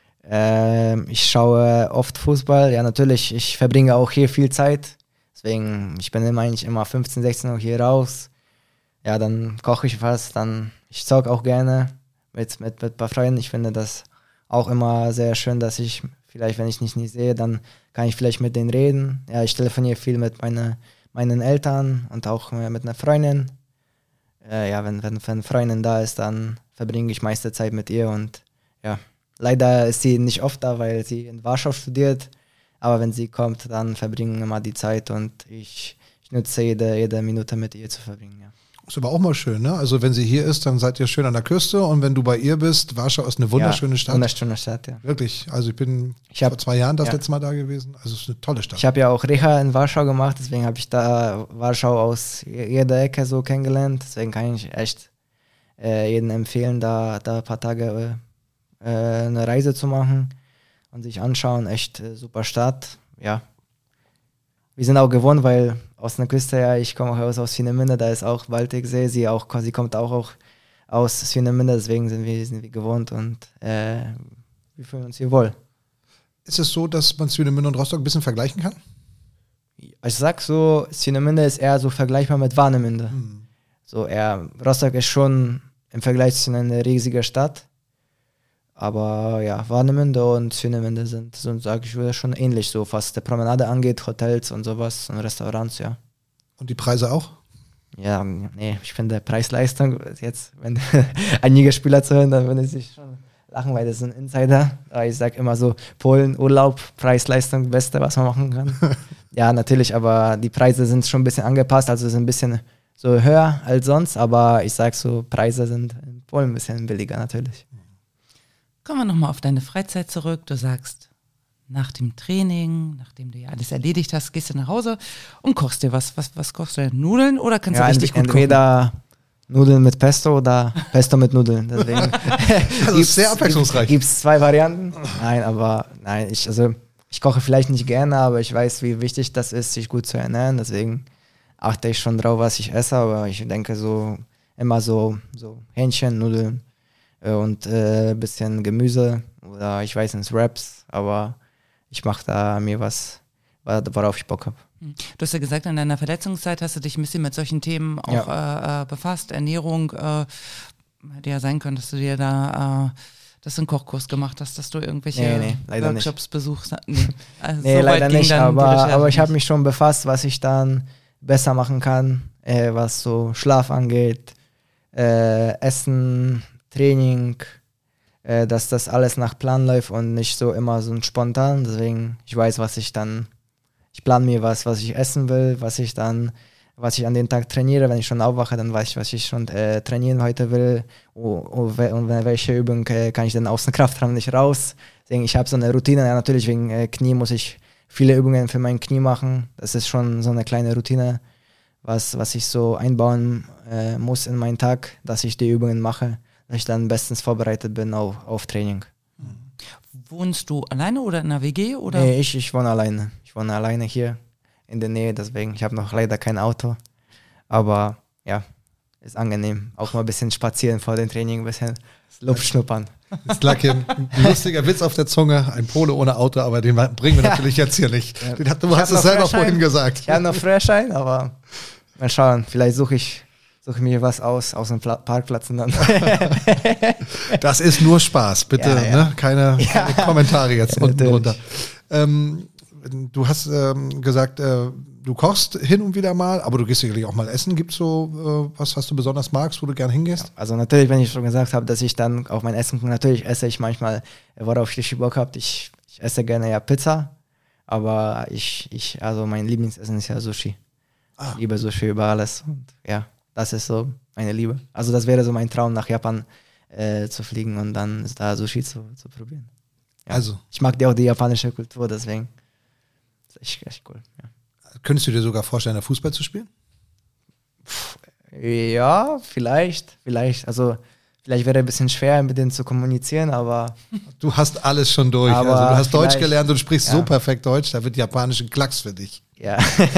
ich schaue oft Fußball. Ja, natürlich, ich verbringe auch hier viel Zeit, deswegen, ich bin eigentlich immer 15, 16 Uhr hier raus. Ja, dann koche ich was, ich zocke auch gerne mit ein paar Freunden. Ich finde das auch immer sehr schön, dass ich vielleicht, wenn ich nicht sehe, dann kann ich vielleicht mit denen reden. Ja, ich telefoniere viel mit meinen Eltern und auch mit einer Freundin. Ja, wenn eine Freundin da ist, dann verbringe ich meiste Zeit mit ihr und ja, leider ist sie nicht oft da, weil sie in Warschau studiert, aber wenn sie kommt, dann verbringen wir mal die Zeit und ich nutze jede Minute mit ihr zu verbringen, ja. Ist aber auch mal schön, ne? Also wenn sie hier ist, dann seid ihr schön an der Küste und wenn du bei ihr bist, Warschau ist eine wunderschöne Stadt. Wunderschöne Stadt, ja. Wirklich, also ich bin vor 2 Jahren das letzte Mal da gewesen, also es ist eine tolle Stadt. Ich habe ja auch Reha in Warschau gemacht, deswegen habe ich da Warschau aus jeder Ecke so kennengelernt, deswegen kann ich echt jedem empfehlen, da ein paar Tage eine Reise zu machen und sich anschauen, echt super Stadt, ja. Wir sind auch gewohnt, weil aus der Küste, ja, ich komme auch aus Swinemünde, da ist auch Balticsee, sie kommt auch aus Swinemünde, deswegen sind wir gewohnt und wir fühlen uns hier wohl. Ist es so, dass man Swinemünde und Rostock ein bisschen vergleichen kann? Ich sag so, Swinemünde ist eher so vergleichbar mit Warnemünde. So Rostock ist schon im Vergleich zu einer riesigen Stadt, aber ja, Warnemünde und Swinemünde sind sage ich, schon ähnlich, so was der Promenade angeht, Hotels und sowas und Restaurants, ja. Und die Preise auch? Ja, nee, ich finde Preis-Leistung, jetzt, wenn einige Spieler zu hören, dann würde ich sich schon lachen, weil das sind Insider. Aber ich sage immer so, Polen, Urlaub, Preis-Leistung, Beste, was man machen kann. Ja, natürlich, aber die Preise sind schon ein bisschen angepasst, also sind ein bisschen so höher als sonst, aber ich sage so, Preise sind in Polen ein bisschen billiger natürlich. Kommen wir nochmal auf deine Freizeit zurück. Du sagst, nach dem Training, nachdem du ja alles erledigt hast, gehst du nach Hause und kochst dir was. Was kochst du denn? Nudeln oder kannst du richtig gut kochen? Entweder Nudeln mit Pesto oder Pesto mit Nudeln. Deswegen also ist sehr abwechslungsreich. Gibt es 2 Varianten? Ich koche vielleicht nicht gerne, aber ich weiß, wie wichtig das ist, sich gut zu ernähren. Deswegen achte ich schon drauf, was ich esse, aber ich denke immer so Hähnchen, Nudeln und ein bisschen Gemüse oder ich weiß nicht, Wraps, aber ich mache da mir was, worauf ich Bock habe. Du hast ja gesagt, in deiner Verletzungszeit hast du dich ein bisschen mit solchen Themen auch befasst. Ernährung, hätte ja sein können, dass du dir da dass du einen Kochkurs gemacht hast, dass du irgendwelche Workshops besuchst. Nee, leider nicht, aber ich habe mich schon befasst, was ich dann besser machen kann, was so Schlaf angeht, Essen, Training, dass das alles nach Plan läuft und nicht so immer so spontan. Deswegen, ich weiß, ich plane mir was ich essen will, was ich an den Tag trainiere. Wenn ich schon aufwache, dann weiß ich, was ich schon trainieren heute will und welche Übung kann ich dann aus dem Kraftraum nicht raus. Deswegen, ich habe so eine Routine. Ja, natürlich wegen Knie muss ich viele Übungen für mein Knie machen. Das ist schon so eine kleine Routine, was ich so einbauen muss in meinen Tag, dass ich die Übungen mache, dass ich dann bestens vorbereitet bin auf Training. Wohnst du alleine oder in einer WG? Oder? Nee, ich wohne alleine. Ich wohne alleine hier in der Nähe, deswegen, ich habe noch leider kein Auto. Aber ja, ist angenehm. Auch mal ein bisschen spazieren vor dem Training, ein bisschen Luft schnuppern. Es lag hier ein lustiger Witz auf der Zunge, ein Pole ohne Auto, aber den bringen wir natürlich jetzt hier nicht. Ja. Du hast es selber vorhin gesagt. Ich habe noch Führerschein, aber mal schauen. Vielleicht suche ich mir was aus dem Parkplatz und dann. Das ist nur Spaß, bitte. Ja, ja. Ne? Keine Kommentare jetzt unten Natürlich. drunter. Du hast gesagt, du kochst hin und wieder mal, aber du gehst sicherlich auch mal essen. Gibt es so was du besonders magst, wo du gern hingehst? Also natürlich, wenn ich schon gesagt habe, dass ich dann auf mein Essen, natürlich esse ich manchmal, worauf ich richtig Bock habe. Ich esse gerne ja Pizza, aber also mein Lieblingsessen ist ja Sushi. Ich liebe Sushi über alles und ja, das ist so meine Liebe. Also das wäre so mein Traum, nach Japan zu fliegen und dann da Sushi zu probieren. Ja. Also. Ich mag auch die japanische Kultur, deswegen ist echt cool. Ja. Könntest du dir sogar vorstellen, Fußball zu spielen? Ja, vielleicht. Also vielleicht wäre ein bisschen schwer, mit denen zu kommunizieren, aber Du hast alles schon durch. Aber Also du hast Deutsch vielleicht- gelernt und sprichst ja. so perfekt Deutsch, da wird Japanisch ein Klacks für dich. ja.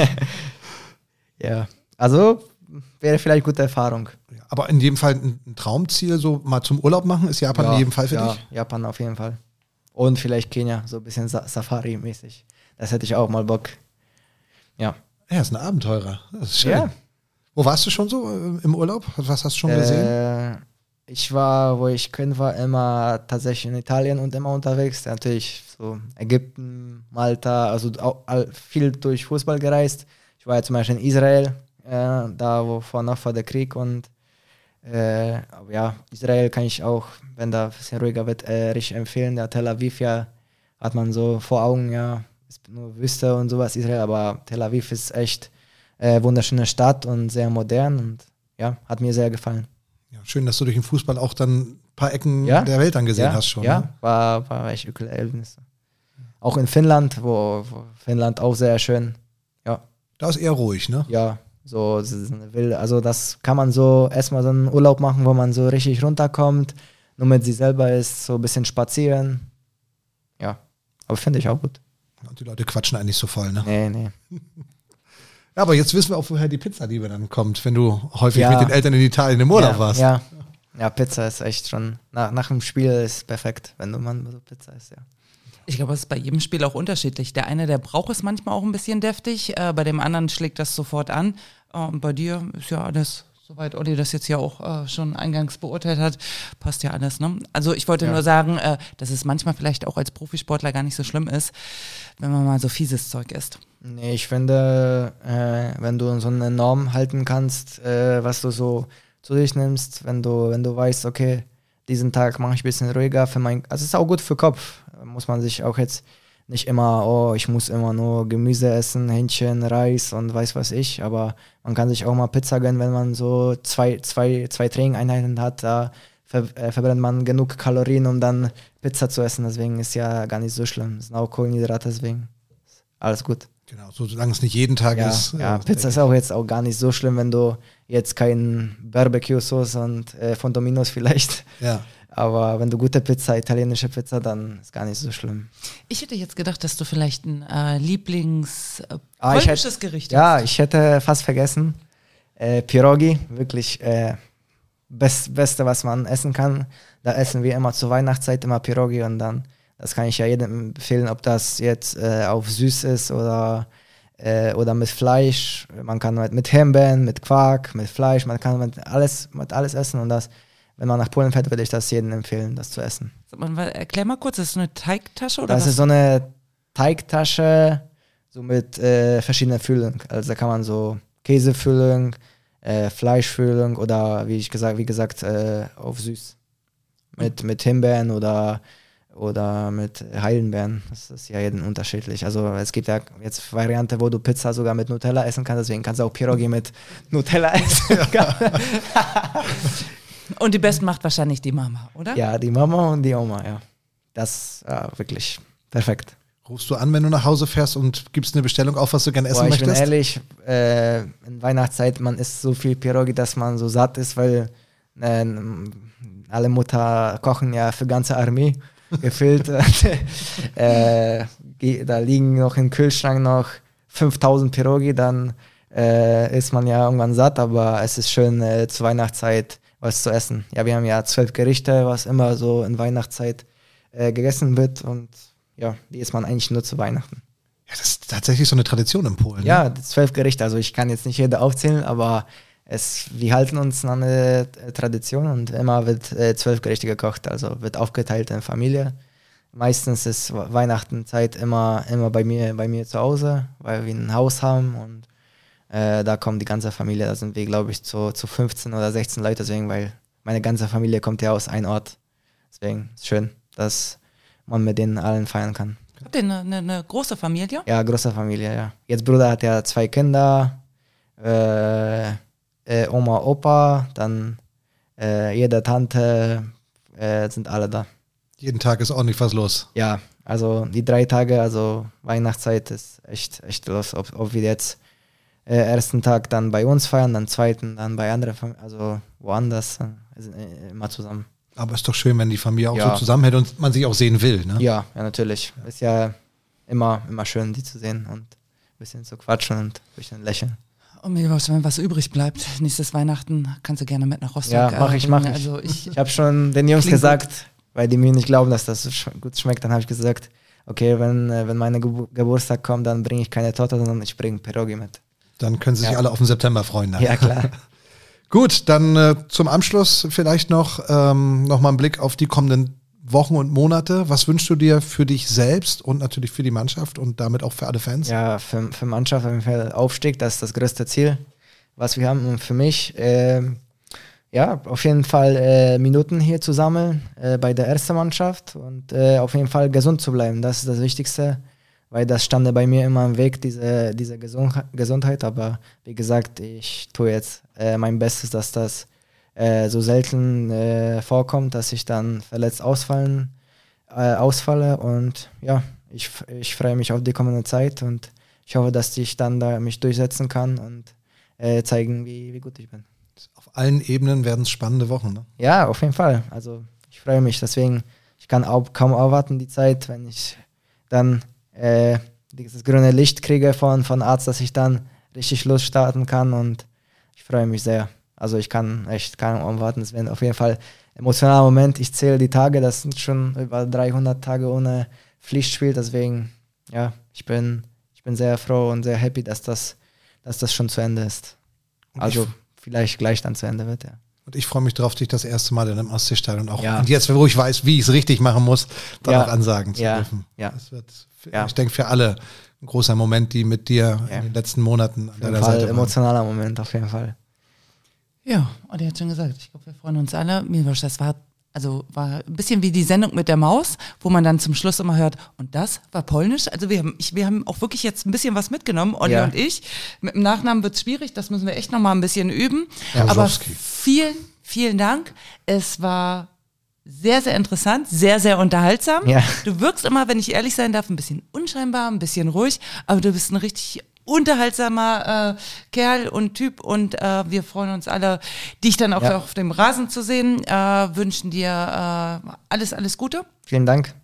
Ja, also wäre vielleicht gute Erfahrung. Aber in jedem Fall ein Traumziel, so mal zum Urlaub machen, ist Japan in jedem Fall für dich? Japan auf jeden Fall. Und vielleicht Kenia, so ein bisschen Safari-mäßig. Das hätte ich auch mal Bock. Ja. Ja, ist ein Abenteurer. Das ist schön. Ja. Wo warst du schon so im Urlaub? Was hast du schon gesehen? Ich war, wo ich Kind war, immer tatsächlich in Italien und immer unterwegs. Natürlich so Ägypten, Malta, also auch viel durch Fußball gereist. Ich war ja zum Beispiel in Israel, da wo noch vor der Krieg und aber ja, Israel kann ich auch, wenn da ein bisschen ruhiger wird, richtig empfehlen. Ja, Tel Aviv, ja, hat man so vor Augen, ja, ist nur Wüste und sowas, Israel, aber Tel Aviv ist echt wunderschöne Stadt und sehr modern und ja, hat mir sehr gefallen. Ja, schön, dass du durch den Fußball auch dann ein paar Ecken Ja. der Welt angesehen Ja, hast schon. ja, Ne? war echt coole Erlebnisse. Auch in Finnland, wo Finnland auch sehr schön, ja, Da ist eher ruhig, ne? ja, so will, also das kann man so erstmal so einen Urlaub machen, wo man so richtig runterkommt, nur mit sich selber ist, so ein bisschen spazieren. Ja, aber finde ich auch gut. Und die Leute quatschen eigentlich so voll, ne? Nee. Ja, aber jetzt wissen wir auch, woher die Pizzaliebe dann kommt, wenn du häufig Ja. mit den Eltern in Italien im Urlaub ja, warst. Ja, Pizza ist echt schon, nach dem Spiel ist perfekt, wenn man so Pizza isst, ja. Ich glaube, es ist bei jedem Spiel auch unterschiedlich. Der eine, der braucht es manchmal auch ein bisschen deftig, bei dem anderen schlägt das sofort an. Und bei dir ist ja alles, soweit Olli das jetzt ja auch schon eingangs beurteilt hat, passt ja alles. Ne? Also ich wollte nur sagen, dass es manchmal vielleicht auch als Profisportler gar nicht so schlimm ist, wenn man mal so fieses Zeug isst. Nee, ich finde, wenn du so eine Norm halten kannst, was du so zu dich nimmst, wenn du weißt, okay, diesen Tag mache ich ein bisschen ruhiger also es ist auch gut für Kopf, muss man sich auch jetzt nicht immer, ich muss immer nur Gemüse essen, Hähnchen, Reis und weiß was ich, aber man kann sich auch mal Pizza gönnen, wenn man so zwei Trainingseinheiten hat, da verbrennt man genug Kalorien, um dann Pizza zu essen, deswegen ist ja gar nicht so schlimm, es sind auch Kohlenhydrate, deswegen ist alles gut. Genau, solange es nicht jeden Tag ist. Ja, Pizza ist auch jetzt auch gar nicht so schlimm, wenn du jetzt kein Barbecue-Sauce und von Domino's vielleicht. Ja. Aber wenn du gute Pizza, italienische Pizza, dann ist gar nicht so schlimm. Ich hätte jetzt gedacht, dass du vielleicht ein Lieblings Ah, ich polnisches Gericht Ja, hast. ich hätte fast vergessen. Pierogi, wirklich Beste, was man essen kann. Da essen wir immer zur Weihnachtszeit immer Pierogi und dann, das kann ich ja jedem empfehlen, ob das jetzt auf süß ist oder mit Fleisch. Man kann mit Himbeeren, mit Quark, mit Fleisch, man kann mit alles essen und das, wenn man nach Polen fährt, würde ich das jedem empfehlen, das zu essen. Erklär mal kurz, das ist so eine Teigtasche oder Das was? ist so eine Teigtasche, so mit verschiedenen Füllungen. Also da kann man so Käsefüllung, Fleischfüllung oder wie gesagt, auf süß. Mit Himbeeren oder mit Heidelbeeren. Das ist ja jeden unterschiedlich. Also es gibt ja jetzt Variante, wo du Pizza sogar mit Nutella essen kannst, deswegen kannst du auch Pierogi mit Nutella essen. Und die besten macht wahrscheinlich die Mama, oder? Ja, die Mama und die Oma, ja. Das wirklich perfekt. Rufst du an, wenn du nach Hause fährst und gibst eine Bestellung auf, was du gerne essen Boah, ich möchtest? bin ehrlich, in Weihnachtszeit, man isst so viel Pierogi, dass man so satt ist, weil alle Mutter kochen ja für ganze Armee gefüllt. Da liegen noch im Kühlschrank noch 5000 Pierogi, dann ist man ja irgendwann satt, aber es ist schön zur Weihnachtszeit, was zu essen. Ja, wir haben ja 12 Gerichte, was immer so in Weihnachtszeit gegessen wird und ja, die isst man eigentlich nur zu Weihnachten. Ja, das ist tatsächlich so eine Tradition in Polen. Ja, Ne? 12 Gerichte, also ich kann jetzt nicht jede aufzählen, aber wir halten uns an eine Tradition und immer wird 12 Gerichte gekocht, also wird aufgeteilt in Familie. Meistens ist Weihnachtenzeit immer bei mir zu Hause, weil wir ein Haus haben und da kommt die ganze Familie, da sind wir, glaube ich, zu 15 oder 16 Leute, deswegen, weil meine ganze Familie kommt ja aus einem Ort. Deswegen ist es schön, dass man mit denen allen feiern kann. Habt ihr eine große Familie? Ja, große Familie, ja. Jetzt Bruder hat ja 2 Kinder, Oma, Opa, dann jede Tante, sind alle da. Jeden Tag ist ordentlich was los. Ja, also die 3 Tage, also Weihnachtszeit ist echt los. Ob wir jetzt ersten Tag dann bei uns feiern, dann zweiten dann bei anderen, also woanders, immer zusammen. Aber ist doch schön, wenn die Familie auch Ja. so zusammenhält und man sich auch sehen will. Ne? Ja, natürlich. Ist ja immer schön, die zu sehen und ein bisschen zu quatschen und ein bisschen lächeln. Und mir wenn was übrig bleibt, nächstes Weihnachten kannst du gerne mit nach Rostock. Ja, mach ich. Also ich Ich habe schon den Jungs Klingt gesagt, weil die mir nicht glauben, dass das so gut schmeckt, dann habe ich gesagt, okay, wenn meine Geburtstag kommt, dann bringe ich keine Torte, sondern ich bringe Pierogi mit. Dann können sie sich Ja. alle auf den September freuen. Dann. Ja, klar. Gut, dann zum Abschluss vielleicht noch mal einen Blick auf die kommenden Wochen und Monate. Was wünschst du dir für dich selbst und natürlich für die Mannschaft und damit auch für alle Fans? Ja, für Mannschaft auf jeden Fall Aufstieg, das ist das größte Ziel, was wir haben. Und für mich, ja, auf jeden Fall Minuten hier zu sammeln bei der ersten Mannschaft und auf jeden Fall gesund zu bleiben. Das ist das Wichtigste, weil das stand bei mir immer im Weg, diese Gesundheit. Aber wie gesagt, ich tue jetzt mein Bestes, dass das so selten vorkommt, dass ich dann verletzt ausfalle. Und ja, ich freue mich auf die kommende Zeit und ich hoffe, dass ich dann da mich durchsetzen kann und zeigen, wie gut ich bin. Auf allen Ebenen werden es spannende Wochen. Ne? Ja, auf jeden Fall. Also ich freue mich, deswegen, ich kann auch kaum erwarten die Zeit, wenn ich dann dieses grüne Licht kriege von Arzt, dass ich dann richtig losstarten kann und ich freue mich sehr. Also ich kann echt kaum erwarten, es wird auf jeden Fall ein emotionaler Moment. Ich zähle die Tage, das sind schon über 300 Tage ohne Pflichtspiel, deswegen, ja, ich bin sehr froh und sehr happy, dass das schon zu Ende ist. Also vielleicht gleich dann zu Ende wird, ja. Und ich freue mich drauf, dich das erste Mal in einem Ostseestadion auch. Ja. Und jetzt, wo ich weiß, wie ich es richtig machen muss, dann Ja. auch ansagen zu Ja. dürfen. Ja. Das wird, Ja. ich denke, für alle ein großer Moment, die mit dir Ja. in den letzten Monaten an Auf jeden deiner Fall Seite waren. emotionaler Moment, auf jeden Fall. Ja, und er hat schon gesagt, ich glaube, wir freuen uns alle. Das war ein bisschen wie die Sendung mit der Maus, wo man dann zum Schluss immer hört, und das war polnisch. Also wir haben auch wirklich jetzt ein bisschen was mitgenommen, Olli Ja. und ich. Mit dem Nachnamen wird es schwierig, das müssen wir echt noch mal ein bisschen üben. Ja, Aber Kozlowski. vielen Dank. Es war sehr, sehr interessant, sehr, sehr unterhaltsam. Ja. Du wirkst immer, wenn ich ehrlich sein darf, ein bisschen unscheinbar, ein bisschen ruhig, aber du bist ein richtig unterhaltsamer Kerl und Typ und wir freuen uns alle, dich dann auch Ja. auf dem Rasen zu sehen, wünschen dir alles Gute Vielen Dank.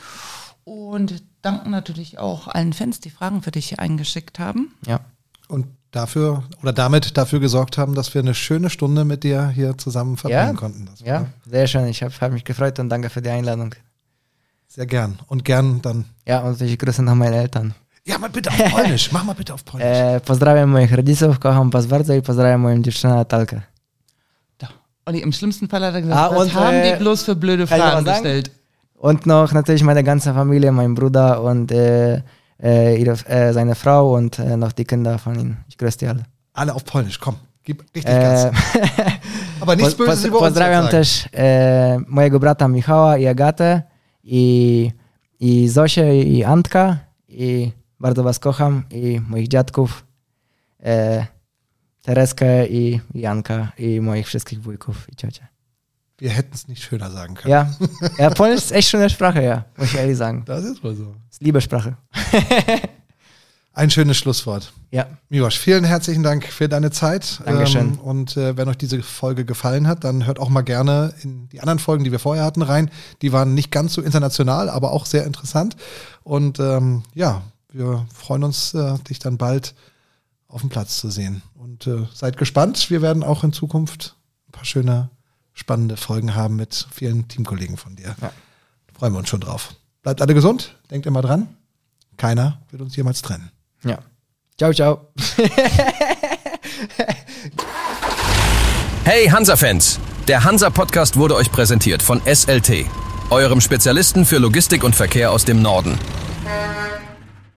und danken natürlich auch allen Fans, die Fragen für dich eingeschickt haben. Ja. Und damit dafür gesorgt haben, dass wir eine schöne Stunde mit dir hier zusammen verbringen konnten. Das war Ja, sehr schön. Ich habe mich gefreut und danke für die Einladung. sehr gern. Und gern dann. Ja, und ich grüße noch meine Eltern. Ja, mal bitte auf Polnisch. Mach mal bitte auf Polnisch. Pozdrawiam moich rodziców, kocham was bardzo i pozdrawiam moją dziewczynę Natalkę. Da. Olli, im schlimmsten Fall hat er gesagt, Ah, was und, haben die bloß für blöde kann ich Fragen mal sagen? gestellt? Und noch natürlich meine ganze Familie, mein Bruder und seine Frau und noch die Kinder von ihm. Ich grüße die alle. Alle auf Polnisch, komm. Gib richtig Gas. Aber nichts Böses über uns Pozdrawiam sagen. też mojego brata Michała i Agatę i Zosię i Antka i bardzo was kocham i moich dziadków Tereskę i Janka i moich wszystkich wujków i ciocie. Wir hätten es nicht schöner sagen können. Ja, Polnisch ist echt schöne Sprache, ja, muss ich ehrlich sagen. Das ist wohl so. Ist Liebessprache. Ein schönes Schlusswort. Ja, Miłosz, vielen herzlichen Dank für deine Zeit. Dankeschön. Und wenn euch diese Folge gefallen hat, dann hört auch mal gerne in die anderen Folgen, die wir vorher hatten, rein. Die waren nicht ganz so international, aber auch sehr interessant. Und ja, wir freuen uns, dich dann bald auf dem Platz zu sehen. Und seid gespannt. Wir werden auch in Zukunft ein paar schöne spannende Folgen haben mit vielen Teamkollegen von dir. Ja. Freuen wir uns schon drauf. Bleibt alle gesund, denkt immer dran. Keiner wird uns jemals trennen. Ja. Ciao, ciao. Hey Hansa-Fans! Der Hansa-Podcast wurde euch präsentiert von SLT, eurem Spezialisten für Logistik und Verkehr aus dem Norden.